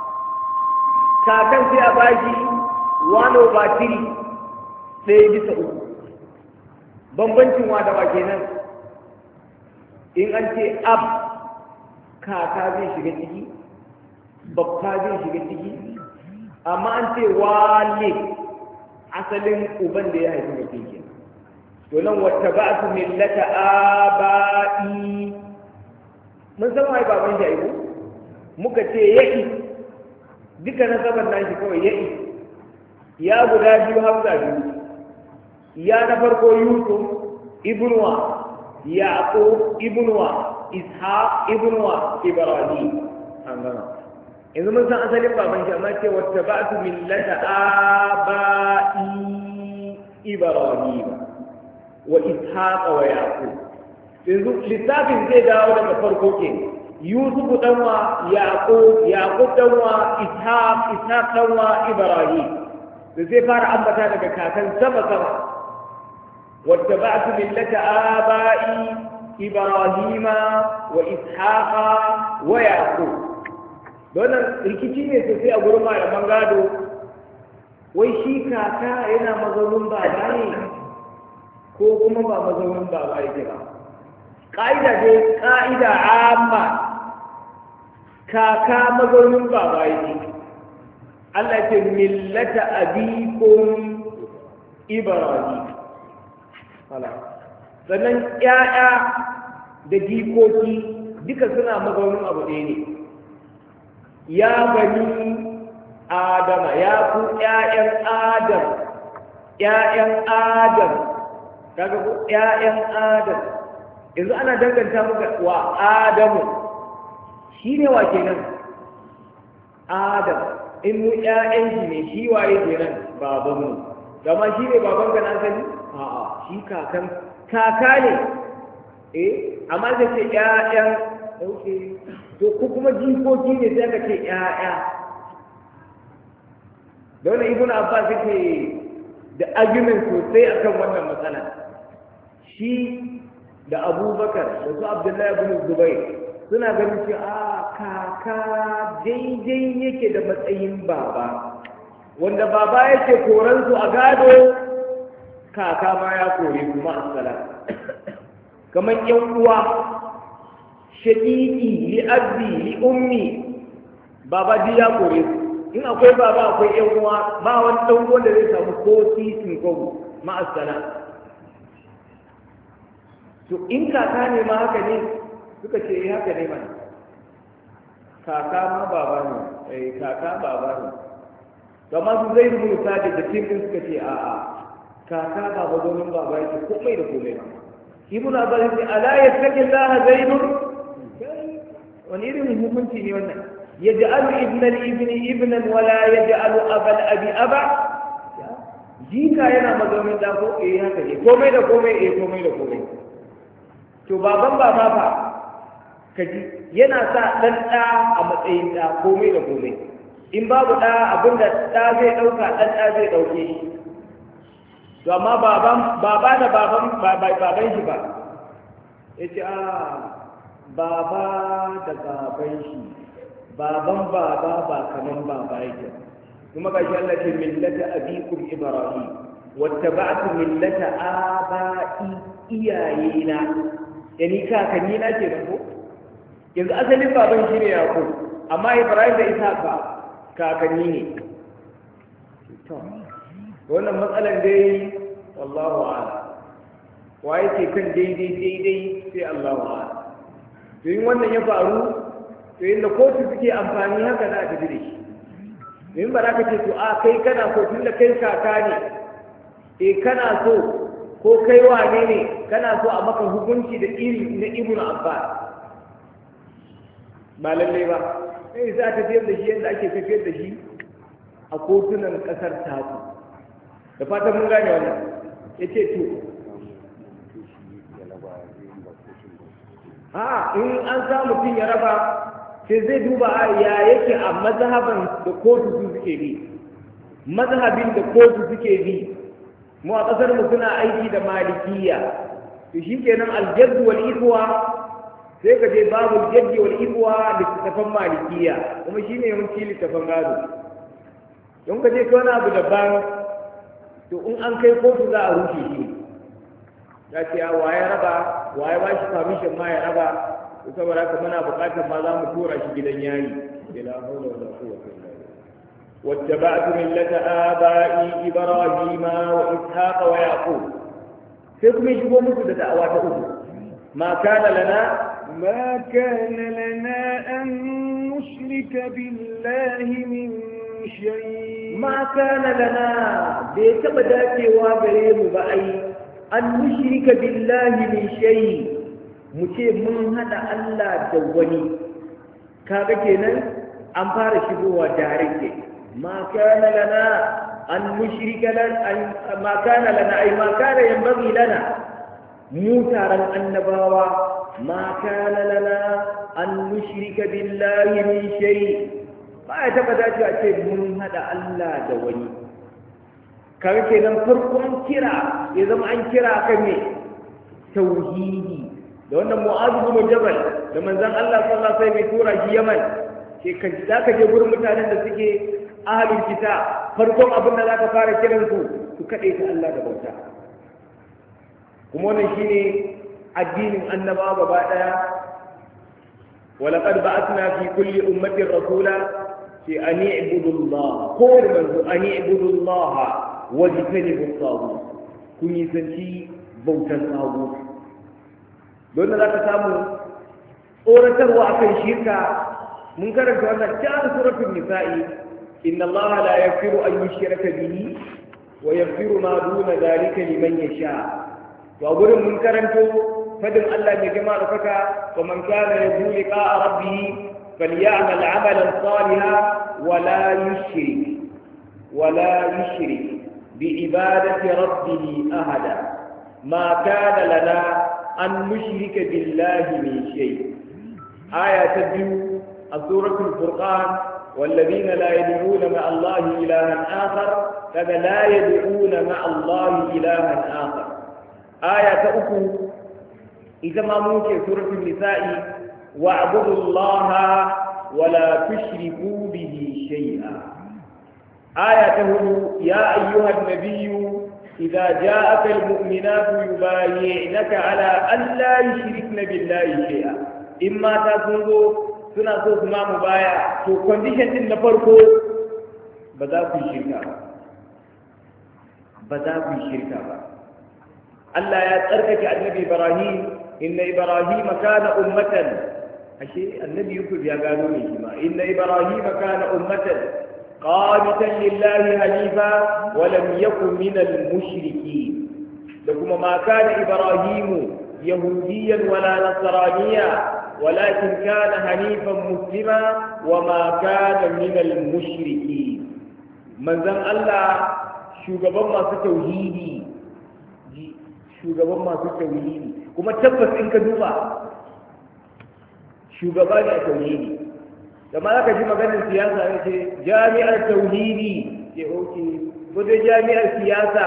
kakan sai a bashi one over three sai bisa uku bambancin wa da wa kenan in an ce ab kaka zai shiga ciki babba zai shiga ciki amma an ce wale asalin uban da ya haifi mutum ke to nan wata ba su millata aba'i mun san wai baban shi aiko muka ce ya'i duka na saban nan shi kawai ya'i ya guda biyu hamza biyu ya na farko yusuf ibnuwa yaqub ibnuwa ishaq ibnuwa ibrahim an gama yanzu mun san asalin baban shi amma ce wata ba su millata aba'i ibrahim wa ishaq wa yaqub yanzu lissafin zai dawo daga farko ke yusuf danwa yaqub yaqub danwa ishaq ishaq danwa ibrahim da zai fara ambata daga kakan sama sama wata ba su millata aba'i ibrahim wa ishaq wa yaqub don rikici ne sosai a gurin malaman gado wai shi kaka yana mazaunin baba ne ko kuma ba mazaunin baba yake ba ƙa'ida dai ƙa'ida amma kaka mazaunin baba yake Allah ce millata abikum ibrahim sannan ƴaƴa da jikoki duka suna mazaunin abu ɗaya ne ya bani adama ya ku ƴaƴan adam ƴaƴan adam kaga ko ƴaƴan adam yanzu ana danganta muka wa adamu shine wa kenan adam in mu ƴaƴan shi ne shi waye kenan babanmu gama shi ne baban ka na sani a'a shi kakan kaka ne eh amma zai ce ƴaƴan okay to ku kuma jikoki ne sai ka ce ƴaƴa don ibnu abbas yake da argument sosai akan wannan matsala shi da abubakar da su abdullahi ibn zubair suna ganin cewa a kaka daidai yake da matsayin baba wanda baba yake koransu a gado kaka ma ya kore su ma'asala kamar yan uwa shaƙiƙi li abdi li ummi baba ji ya kore su in akwai baba akwai yan uwa ba wani ɗan uwan da zai samu ko titin kogo ma'asala to in kaka ne ma haka ne suka ce eh haka ne mana kaka ma baba ne eh kaka baba ne kamar su zai rubuta da da tim din suka ce a a kaka baba domin baba yake komai da komai ba ibn abbas yace ala yattaqi allah zaidun wani irin hukunci ne wannan yaj'alu ibn al-ibni ibnan wala yaj'alu abal abi aba jika yana mazaunin da ko eh haka ne komai da komai eh komai da komai to baban baba fa kaji yana sa dan da a matsayin da komai da komai in babu da abinda da zai dauka dan da zai dauke shi to amma baban baba da baban baban shi ba yace a baba da baban shi baban baba ba kaman baba yake kuma gashi Allah ce millata abikum ibrahim wattaba'tu millata aba'i iyayena yani kakanni na ke nan ko yanzu asalin baban shi ne yaƙo amma ibrahim da isa ba kakanni ne to wannan matsalar dai wallahu a'lam wa yake kan daidai daidai sai Allahu a'lam to yin wannan ya faru to inda kotu suke amfani haka za a tafi da shi in ba za ka ce to a kai kana so tun da kai kaka ne eh kana so ko kai wane ne kana so a maka hukunci da iri na ibnu abbas ba lallai ba sai za a tafiyar da shi yadda ake tafiyar da shi a kotunan ƙasar taku da fatan mun gane wannan ya ce to a in an sa mutum ya raba sai zai duba ya yake a mazhaban da kotu su suke bi mazhabin da kotu suke bi mu a ƙasar mu suna aiki da malikiya to shikenan aljaddu wal ikhwa sai ka je babu jaddi wal ikhwa littafan malikiya kuma shine yawanci littafan gado don ka je ka wani abu daban to in an kai kotu za a rushe shi ya ce waye raba waye ba shi permission ma ya raba to saboda haka muna buƙatar ma za mu tura shi gidan yayi ila hawla wala quwwata illa billah واتبعت ملة آبائي إبراهيم وإسحاق ويعقوب سيكم يجبوا مثل دعوات أبو ما كان لنا ما كان لنا أن نشرك بالله من شيء ما كان لنا بيتبدأ وابريم بأي أن نشرك بالله من شيء مشي من هذا الله دواني كذا كنا أمبار شبوه دارك ما كان لنا أن نشرك لنا ما كان لنا أي ما كان ينبغي لنا موتارا النباوة ما كان لنا أن نشرك بالله من شيء ما يتبدأ شيء من هذا الله دواني كما كنا فرقا كرا إذا ما أن كرا كمي توحيدي لو أن معاذ بن جبل لما زال الله صلى الله عليه وسلم يقول في يمن شيء كذا كجبر متعلم بسكي ahalin kita farkon abin da za ka fara kiransu su kaɗe ta Allah da bauta kuma wannan shine addinin annabawa gaba ɗaya walaqad ba'athna fi kulli ummatin rasula fi an i'budu Allah ko manzo an i'budu Allah wa jtanibu at-taghut kun yi sanci bautan taghut don za ka samu tsoratarwa akan shirka mun karanta wannan cikin suratul nisa'i إن الله لا يغفر أن يشرك به ويغفر ما دون ذلك لمن يشاء وأقول منكرا فدم الله بجمال فكا ومن كان يرجو لقاء ربه فليعمل عملا صالحا ولا يشرك ولا يشرك بعبادة ربه أحدا ما كان لنا أن نشرك بالله من شيء آية تبدو سورة الفرقان والذين لا يدعون مع الله إلها آخر كذا لا يدعون مع الله إلها آخر آية أخرى إذا ما ممكن سورة النساء واعبدوا الله ولا تشركوا به شيئا آية يا أيها النبي إذا جاءك المؤمنات يبايعنك على أن لا يشركن بالله شيئا إما تكونوا suna so su ma mu baya to condition din na farko ba za ku yi shirka ba ba za ku yi shirka ba Allah ya tsarkake annabi Ibrahim inna Ibrahim kana ummatan ashe annabi Yusuf ya gano ne shi ma inna Ibrahim kana ummatan qanitan lillahi hanifa wa lam yakun min al-mushrikeen da kuma ma kana Ibrahim yahudiyan wala nasraniya ولكن كان حنيفا مسلما وما كان من المشركين من ذن الله shugaban masu tauhidi shugaban masu tauhidi kuma tabbas in ka duba shugaba ne a tauhidi kamar aka ji maganin siyasa ne ce jami'ar tauhidi ke oke ko dai jami'ar siyasa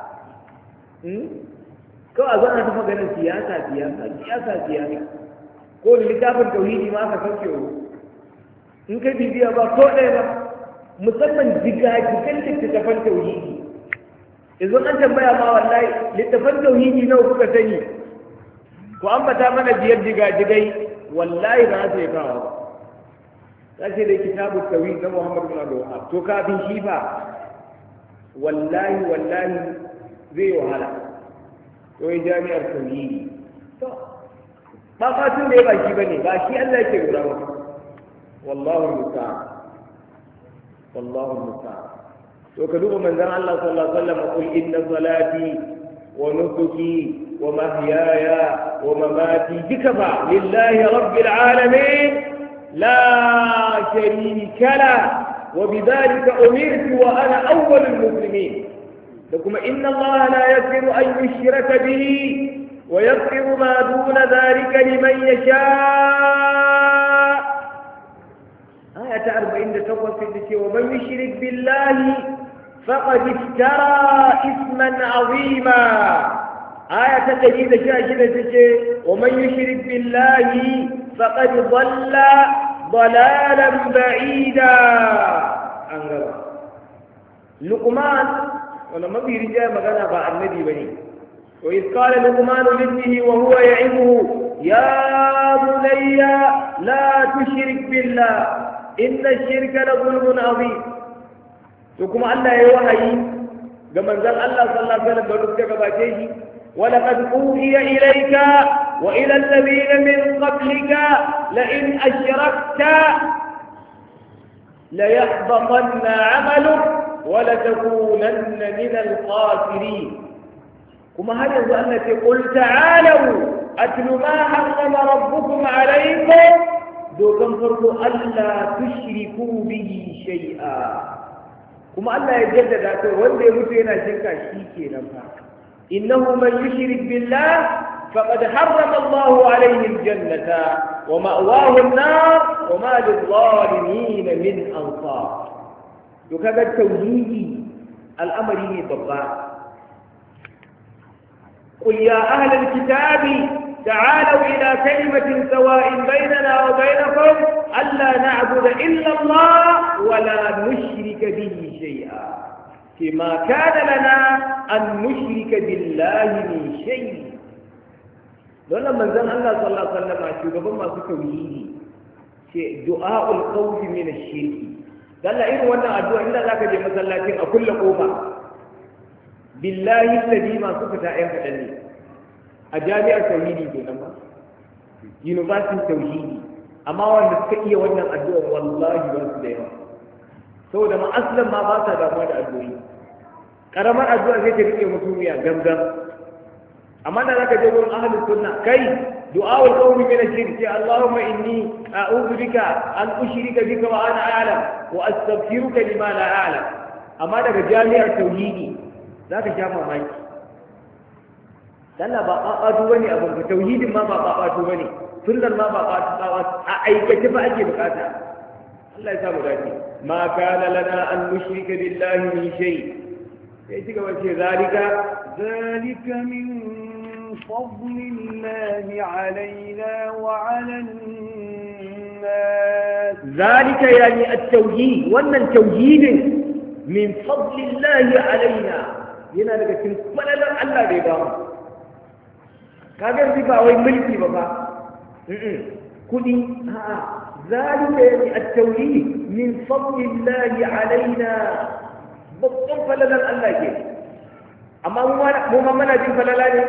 kawai a zana ta maganin siyasa siyasa siyasa siyasa ko da littafin tauhidi ma aka sauke wa in kai bibiya ba ko ɗaya ba musamman jigajigan littattafan tauhidi yanzu an tambaya ma wallahi littattafan tauhidi nawa kuka sani ko an bata mana biyar jigajigai wallahi ba su yi kawo ba za ce da kitabu tauhid na Muhammad bin Abdul Wahhab to kafin shi fa wallahi wallahi zai wahala to ya jami'ar tauhidi to ba fatun da ya ba shi bane ba shi Allah yake lura ba wallahu musta'an wallahu musta'an to ka duba manzon Allah sallallahu alaihi wasallam qul inna salati wa nusuki wa mahyaya wa mamati duka ba lillahi rabbil alamin لا شريك له وبذلك أمرت وأنا أول المسلمين لكم إن الله لا يغفر أن يشرك به ويغفر ما دون ذلك لمن يشاء. آية أربعين تقوى في ومن يشرك بالله فقد افترى إثما عظيما. آية تجد شاشدة ومن يشرك بالله فقد ضل ضلالا بعيدا. أنقذ لقمان ولما بيرجع مغانا با النبي بني وإذ قال لقمان لابنه وهو يعظه يا بني لا تشرك بالله إن الشرك لظلم عظيم. وكما الله يوحي كما قال الله صلى الله عليه وسلم بلغتك ولقد أوحي إليك وإلى الذين من قبلك لئن أشركت ليحبطن عملك ولتكونن من الخاسرين. كما هذا التي قل تعالوا أتل ما حرم ربكم عليكم دوكم فرقوا ألا تشركوا به شيئا. كما الله يجدد ذاته وانده يمتنا شركا شيكي نفاق إنه من يشرك بالله فقد حرم الله عليه الجنة ومأواه النار وما للظالمين من أنصار. وكذا التوحيد الأمر بالضبط. قل يا أهل الكتاب تعالوا إلى كلمة سواء بيننا وبينكم ألا نعبد إلا الله ولا نشرك به شيئا فيما كان لنا أن نشرك بالله من شيء. لولا من زن الله صلى الله عليه وسلم شو ما سكويه شيء دعاء الخوف من الشرك. قال لا إيه وانا أدعو إلا ذاك جي مسلاتين أكل قوما بالله الذي ما سكتا أيام فتني أجابي التوحيدي كنما ينفاسي التوحيدي أما وانا سكئي وانا أدعو والله وانسليها سو دما أسلم ما باسا داموا دا أدعوي karamar addu'a sai ta rike mutumiya gangan. amma da zaka je gurin ahlus sunna kai du'aul qawmi min ash-shirk ya Allahumma inni a'udhu bika an ushrika bika wa ana a'lam wa astaghfiruka lima la a'lam. amma daga jami'ar tauhidi zaka sha mamaki Allah ba babatu bane abun ka tauhidin ma ba babatu bane sunnar ma ba babatu a aikace ba ake bukata. Allah ya samu dace ma kana lana an nushrika billahi min shay' ذلك ذلك من فضل الله علينا وعلى الناس. ذلك يعني التوحيد وأن التوحيد من فضل الله علينا هنا لك ولا لا الله بيبام كاغر بيبا وي ملكي بابا كودي ها ذلك يعني التوحيد من فضل الله علينا babban falalan Allah ke. amma mu ma mana jin falala ne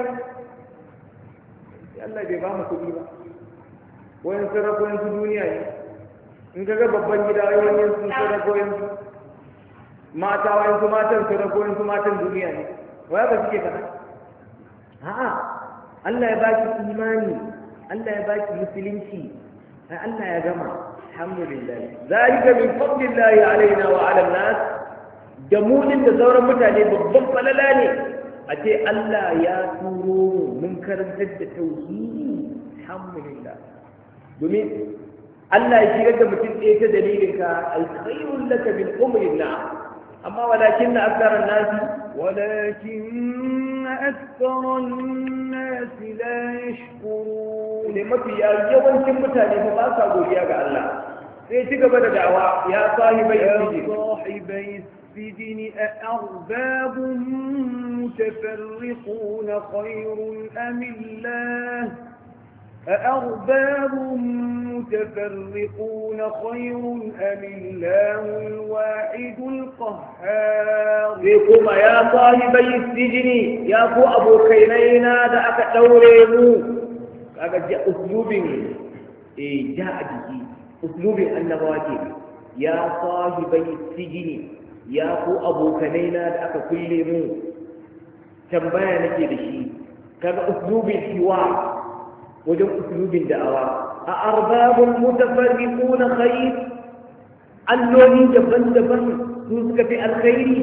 Allah bai ba mu kuɗi ba wayan sarakoyin su duniya ne. in kaga babban gida wayan su sarakoyin su mata wayan su matan sarakoyin su matan duniya ne waya ba suke fada. a'a Allah ya ba ki imani, Allah ya ba ki musulunci, ai Allah ya gama. alhamdulillah zalika min fadlillahi alaina wa ala nas. da munin da sauran mutane babban falala ne a ce Allah ya turo mun karantar da tauhidi. alhamdulillah domin Allah ya shigar da mutum ɗaya ta dalilin ka alkhairun laka min umrin na amma walakin na aksaran nasi walakin aksaran nasi la yashkurun. ne mafi yawancin mutane ba sa godiya ga Allah. sai ci gaba da da'awa ya sahibai sahibai السجن أأرباب متفرقون خير أم الله أأرباب متفرقون خير أم الله الواحد القهار. فيكم يا صاحبي السجن يا أبو أبو خيرينا دعك دوريمو هذا جاء أسلوب جاء به أسلوب النبوات يا صاحبي السجن ya ku abokanaina da aka kulle mu tambaya nake da shi kaga uslubin hiwa wajen usulubin da'awa a arbabul mutafarriquna khair alloli daban-daban su suka fi alkhairi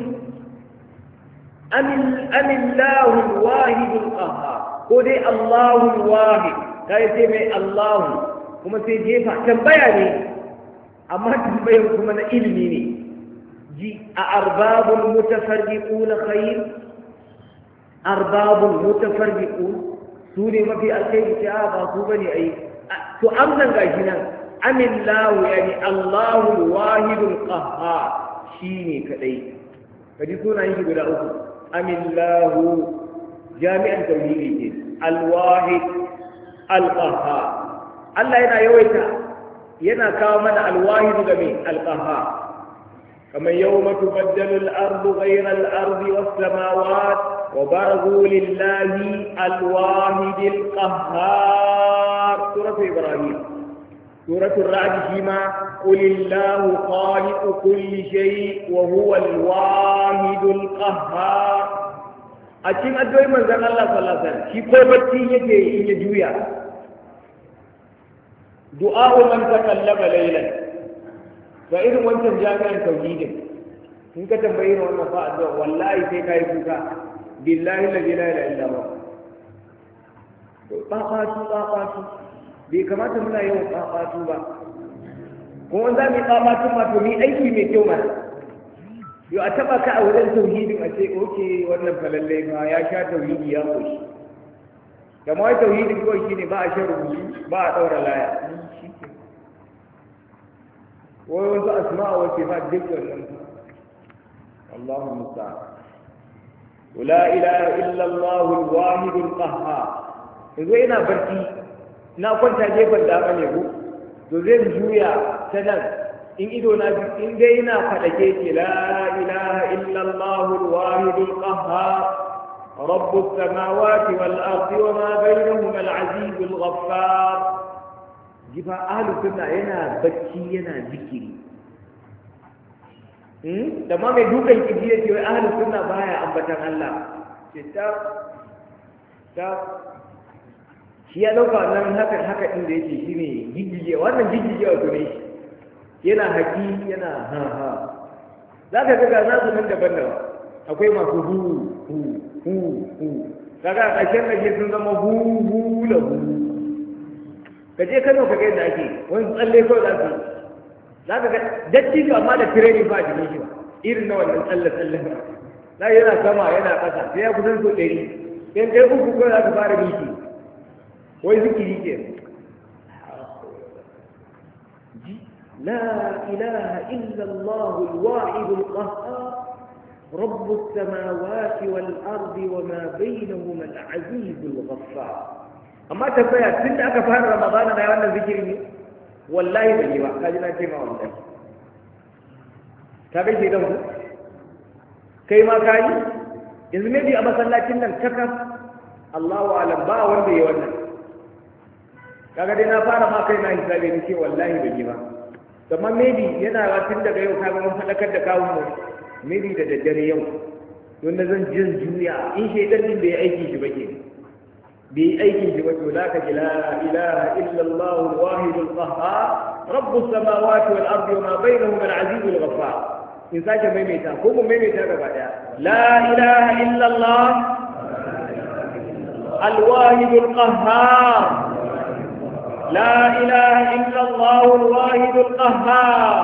amillahu alwahidul qahhar ko dai Allahu alwahid kai sai mai Allahu kuma sai jefa tambaya ne amma tambayar kuma na ilimi ne ji a arbabul mutafarriquna khair arbabul mutafarriqun su ne mafi alkhairi ce a ba su bane ai to amsan gashi nan amillahu yani Allahu alwahidul qahhar shine kadai kaji sunayen shi guda uku amillahu jami'an tauhidi ce alwahid alqahhar Allah yana yawaita yana kawo mana alwahid da me alqahhar kamar yawma tubaddalu al-ardu ghayra al-ardi was-samawat wa barazu lillahi alwahid alqahhar surah ibrahim سورة الرعد فيما قل الله خالق كل شيء وهو الواحد القهار أتين أدوي من زمان الله صلى الله عليه وسلم شي كوبتي يجي إلى جويا دعاء من تكلم ليلا فإذا وانت جامع توحيد إنك تنبين وانا فأدو والله سيكا يفوكا بالله الذي لا إله إلا هو طاقاتي طاقاتي bai kamata muna yawan ƙaƙatu ba kuma za mu yi ƙaƙatun ma to ni aiki mai kyau mana yau a taɓa ka a wajen tauhidin a ce oke wannan falallai ma ya sha tauhidi ya ƙoshi da ma wai tauhidin kawai shine ba a shan rubutu ba a ɗaura laya wai wasu asma'a wace fa duk wannan Allahu musta la ilaha illa Allahu al-wahid al-qahhar yanzu ina barci na kwanta gefen dama ne ko to zai juya ta nan in ido na in dai ina fadake ke la ilaha illa Allah al-wahid al-qahhar rabb as-samawati wal ardi wa ma bainahuma al-aziz al-ghaffar jifa ahlu sunna yana bacci yana zikiri hmm da ma mai dukan kiji yake wai ahlu sunna baya ambatan Allah ce ta ta shi ya dauka wannan haka haka din da yake shine jijjige wannan jijjige wato ne yana haki yana ha ha zaka ga ga nasu nan daban-daban akwai masu hu hu hu hu kaga a ƙarshen da sun zama hu hu da hu kaje Kano ka ga yadda ake wani tsalle kawai za su zaka ga datti amma da training ba jikin shi ba irin na wannan tsalle tsalle na yana sama yana ƙasa sai ya kusan so ɗari sai kai uku kawai za ka fara miki wai zikiri ke لا إله إلا الله الواحد القهار رب السماوات والأرض وما بينهما العزيز الغفار أما تفايا سنة أكفار رمضان أنا وانا ذكرني والله بنيوا كاجنا كيما والله كابي شيء ده كيما كاي إذا ما بي أبا صلى كنا ككف الله أعلم با wanda yayi wannan kaga dai na fara ma kai na hisabi ne ce wallahi bai yi ba kamar maybe yana tun daga yau kaga mun fadakar da kawun mu maybe da daddare yau don na zan jin duniya in shaidan din bai aiki shi ba ke bai aiki shi ba to la ka la ilaha illa allah al-wahid al-qahhar rabbus samawati wal ardi wa ma bainahuma al-aziz al-ghaffar in sake maimaita ko mun maimaita gaba daya la ilaha illa allah al-wahid al-qahhar لا إله إلا الله الواحد القهار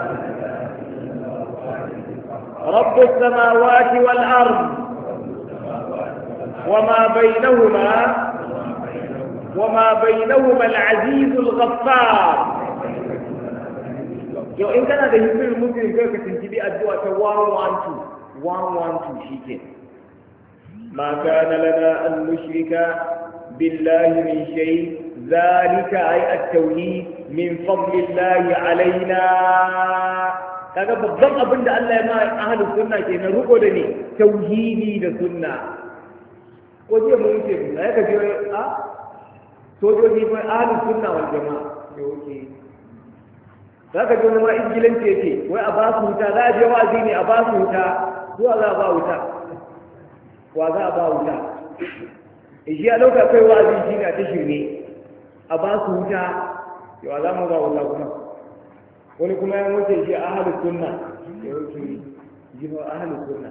رب السماوات والأرض وما بينهما وما بينهما العزيز الغفار يو إن كان هذا يقول المسلم كيف تنتبه الدعاء one one two one one two شيء ما كان لنا أن نشرك بالله من شيء ذلك أي التوحيد من فضل الله علينا kaga babban abin da Allah ya ma ahlus sunna ke na ruko da ne tauhidi da sunna ko je mun ce sai ka je a sojoji fa ahlus sunna wal jamaa yoke zaka je ma ingilanci yake wai a ba su wuta za a je wazi ne a ba su wuta zuwa za a ba wuta wa za a ba wuta shi a dauka kai wazi shi na ta shirme a ba su wuta yawa za mu ba wuta kuma wani kuma ya wuce shi ahlus sunna ya wuce ji ba ahlus sunna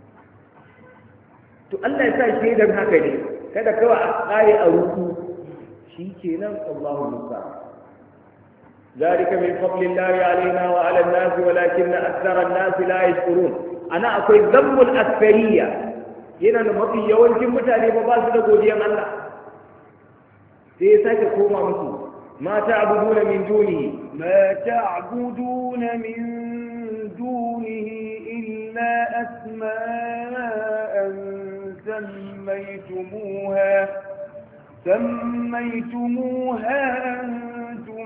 to Allah ya sa shaidar haka ne kada kawai a tsare a ruku shi kenan Allahu musa ذلك من فضل الله علينا وعلى الناس ولكن أكثر الناس لا يشكرون أنا أقول ذنب الأكثرية هنا نمطي يوم جمة لباباس لقوديا الله سيساك كوما مسلم ما تعبدون من دونه ما تعبدون من دونه إلا أسماء سميتموها سميتموها أنتم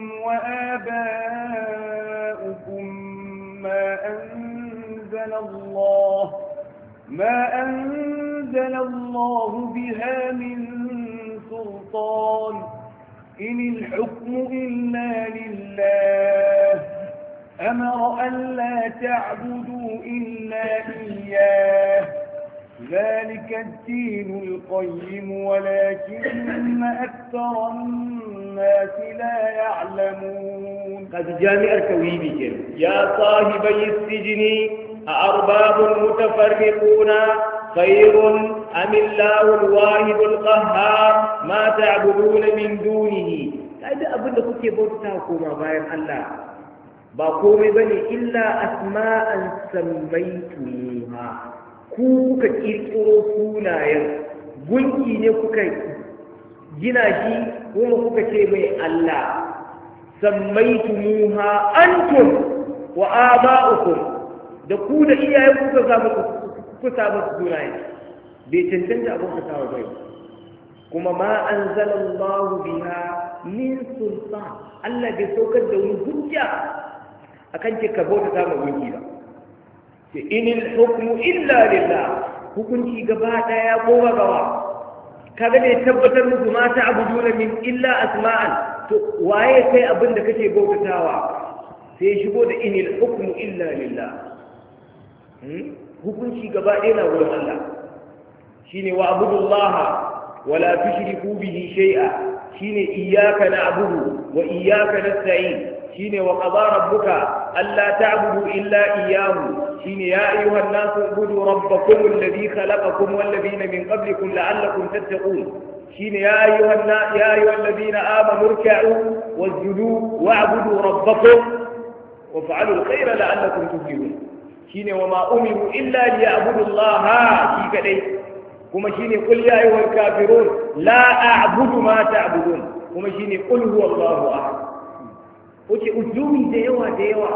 وآباؤكم ما أنزل الله ما أنزل الله بها من سلطان إن الحكم إلا لله أمر أن لا تعبدوا إلا إياه ذلك الدين القيم ولكن أكثر الناس لا يعلمون قد جامع التوحيد يا صاحبي السجن أأرباب متفرقون خير أم الله الواحد القهار ما تعبدون من دونه هذا أبدا كنت بوتاكم باير الله باقوم بني إلا أسماء سميتموها ku kuka kirkiro sunayen gunki ne kuka gina shi kuma kuka ce mai Allah sammaitumuha antum wa aba'ukum da ku da iyayen kuka samu ku samu sunayen bai cancanta abin ka samu bai kuma ma anzalallahu biha min sultan Allah bai saukar da wani hujja akan ce ka bauta samu gunki ba inil hukmu illa lillah hukunci gaba daya ko gawa kaga ne tabbatar muku ma ta abuduna min illa asma'an to waye kai abin da kake bautatawa sai shigo da inil hukmu illa lillah hukunci gaba daya na wurin Allah shine wa abudullaha wala tushriku bihi shay'a shine iyyaka na'budu wa iyyaka nasta'in shine wa qada rabbuka alla ta'budu illa iyyahu shine ya ayyuhan nasu ubudu rabbakum alladhi khalaqakum wal ladina min qablikum la'allakum tattaqun shine ya ayyuhan ya ayyuhal ladina amanu irka'u wasjudu wa'budu rabbakum waf'alu alkhayra la'allakum tuflihun shine wa ma umiru illa liya'budu allaha shi kadai kuma shine qul ya ayyuhal kafirun la a'budu ma ta'budun kuma shine qul huwallahu ahad wuce ujumi da yawa da yawa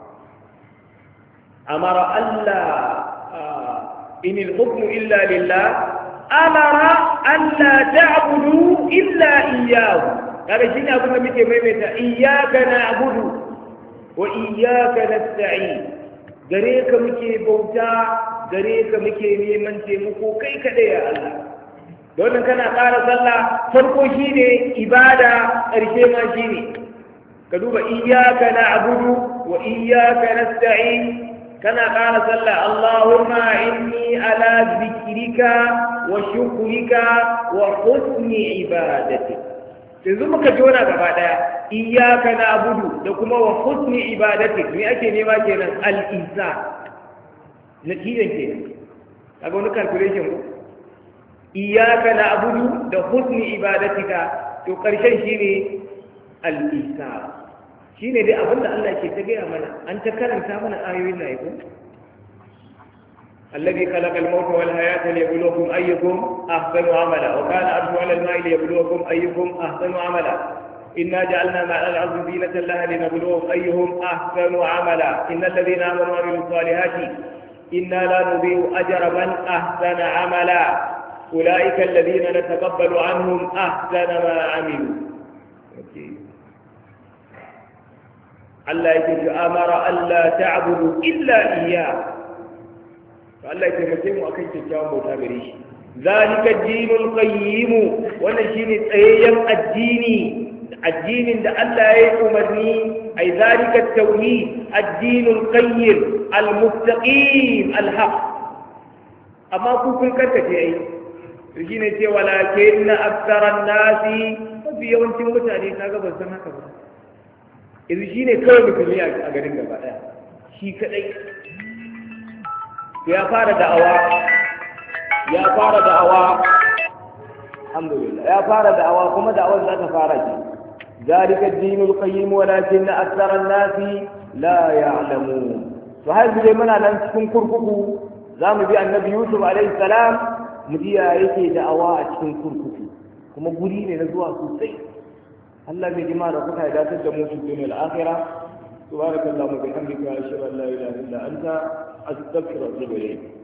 amara Allah inil hukmu illa lillah amara alla ta'budu illa iyyahu kada shi ne abin da muke maimaita iyyaka na'budu wa iyyaka nasta'in gare ka muke bauta gare ka muke neman taimako kai kada ya Allah don kana ƙara sallah farko shine ibada ƙarshe ma shine ka duba iyyaka na'budu wa iyyaka nasta'in kana ƙara sallah Allahumma inni ala zikrika wa shukrika wa husni ibadati yanzu muka jona gaba daya iyyaka na'budu da kuma wa husni ibadati me ake nema kenan al-ihsa natijan kenan kaga wani calculation ko iyyaka na'budu da husni ibadatika to karshen shine al-ihsa shi ne dai abinda Allah ke ta gaya mana an ta karanta mana ayoyin na yako الذي خلق الموت والحياة ليبلوكم أيكم أحسن عملا وكان أرجو على الماء ليبلوكم أيكم أحسن عملا إنا جعلنا مع الأرض زينة لها لنبلوهم أيهم أحسن عملا إن الذين آمنوا وعملوا الصالحات إنا لا نضيع أجر من أحسن عملا أولئك الذين نتقبل عنهم أحسن ما عملوا Allah yake ce amara Allah ta'budu illa iyyah to Allah ya taimake mu akan kyakkyawan bauta gare shi zalika dinul qayyim wannan shine tsayayyen addini addinin da Allah ya yi umarni ai zalika tauhid addinul qayyim almustaqim alhaq amma ku kun karkace ai to shine ce walakin aktharan nasi mafi yawancin mutane ta ga ban san haka ba yanzu shi ne kawai musulmi a garin gaba ɗaya shi kaɗai ya fara da'awa ya fara da'awa alhamdulillah ya fara da'awa kuma da'awar za ta fara shi ذلك الدين القيم ولكن أكثر الناس لا يعلمون فهذا زي منا nan cikin kurkuku zamu bi annabi Yusuf alaihi salam mu ji yake da'awa a cikin kurkuku kuma guri ne na zuwa sosai Allah bai jima da kuka ya dace da mu cikin duniyar akhirah subhanakallahu wa bihamdika ashhadu an la ilaha illa anta astaghfiruka wa atubu ilayk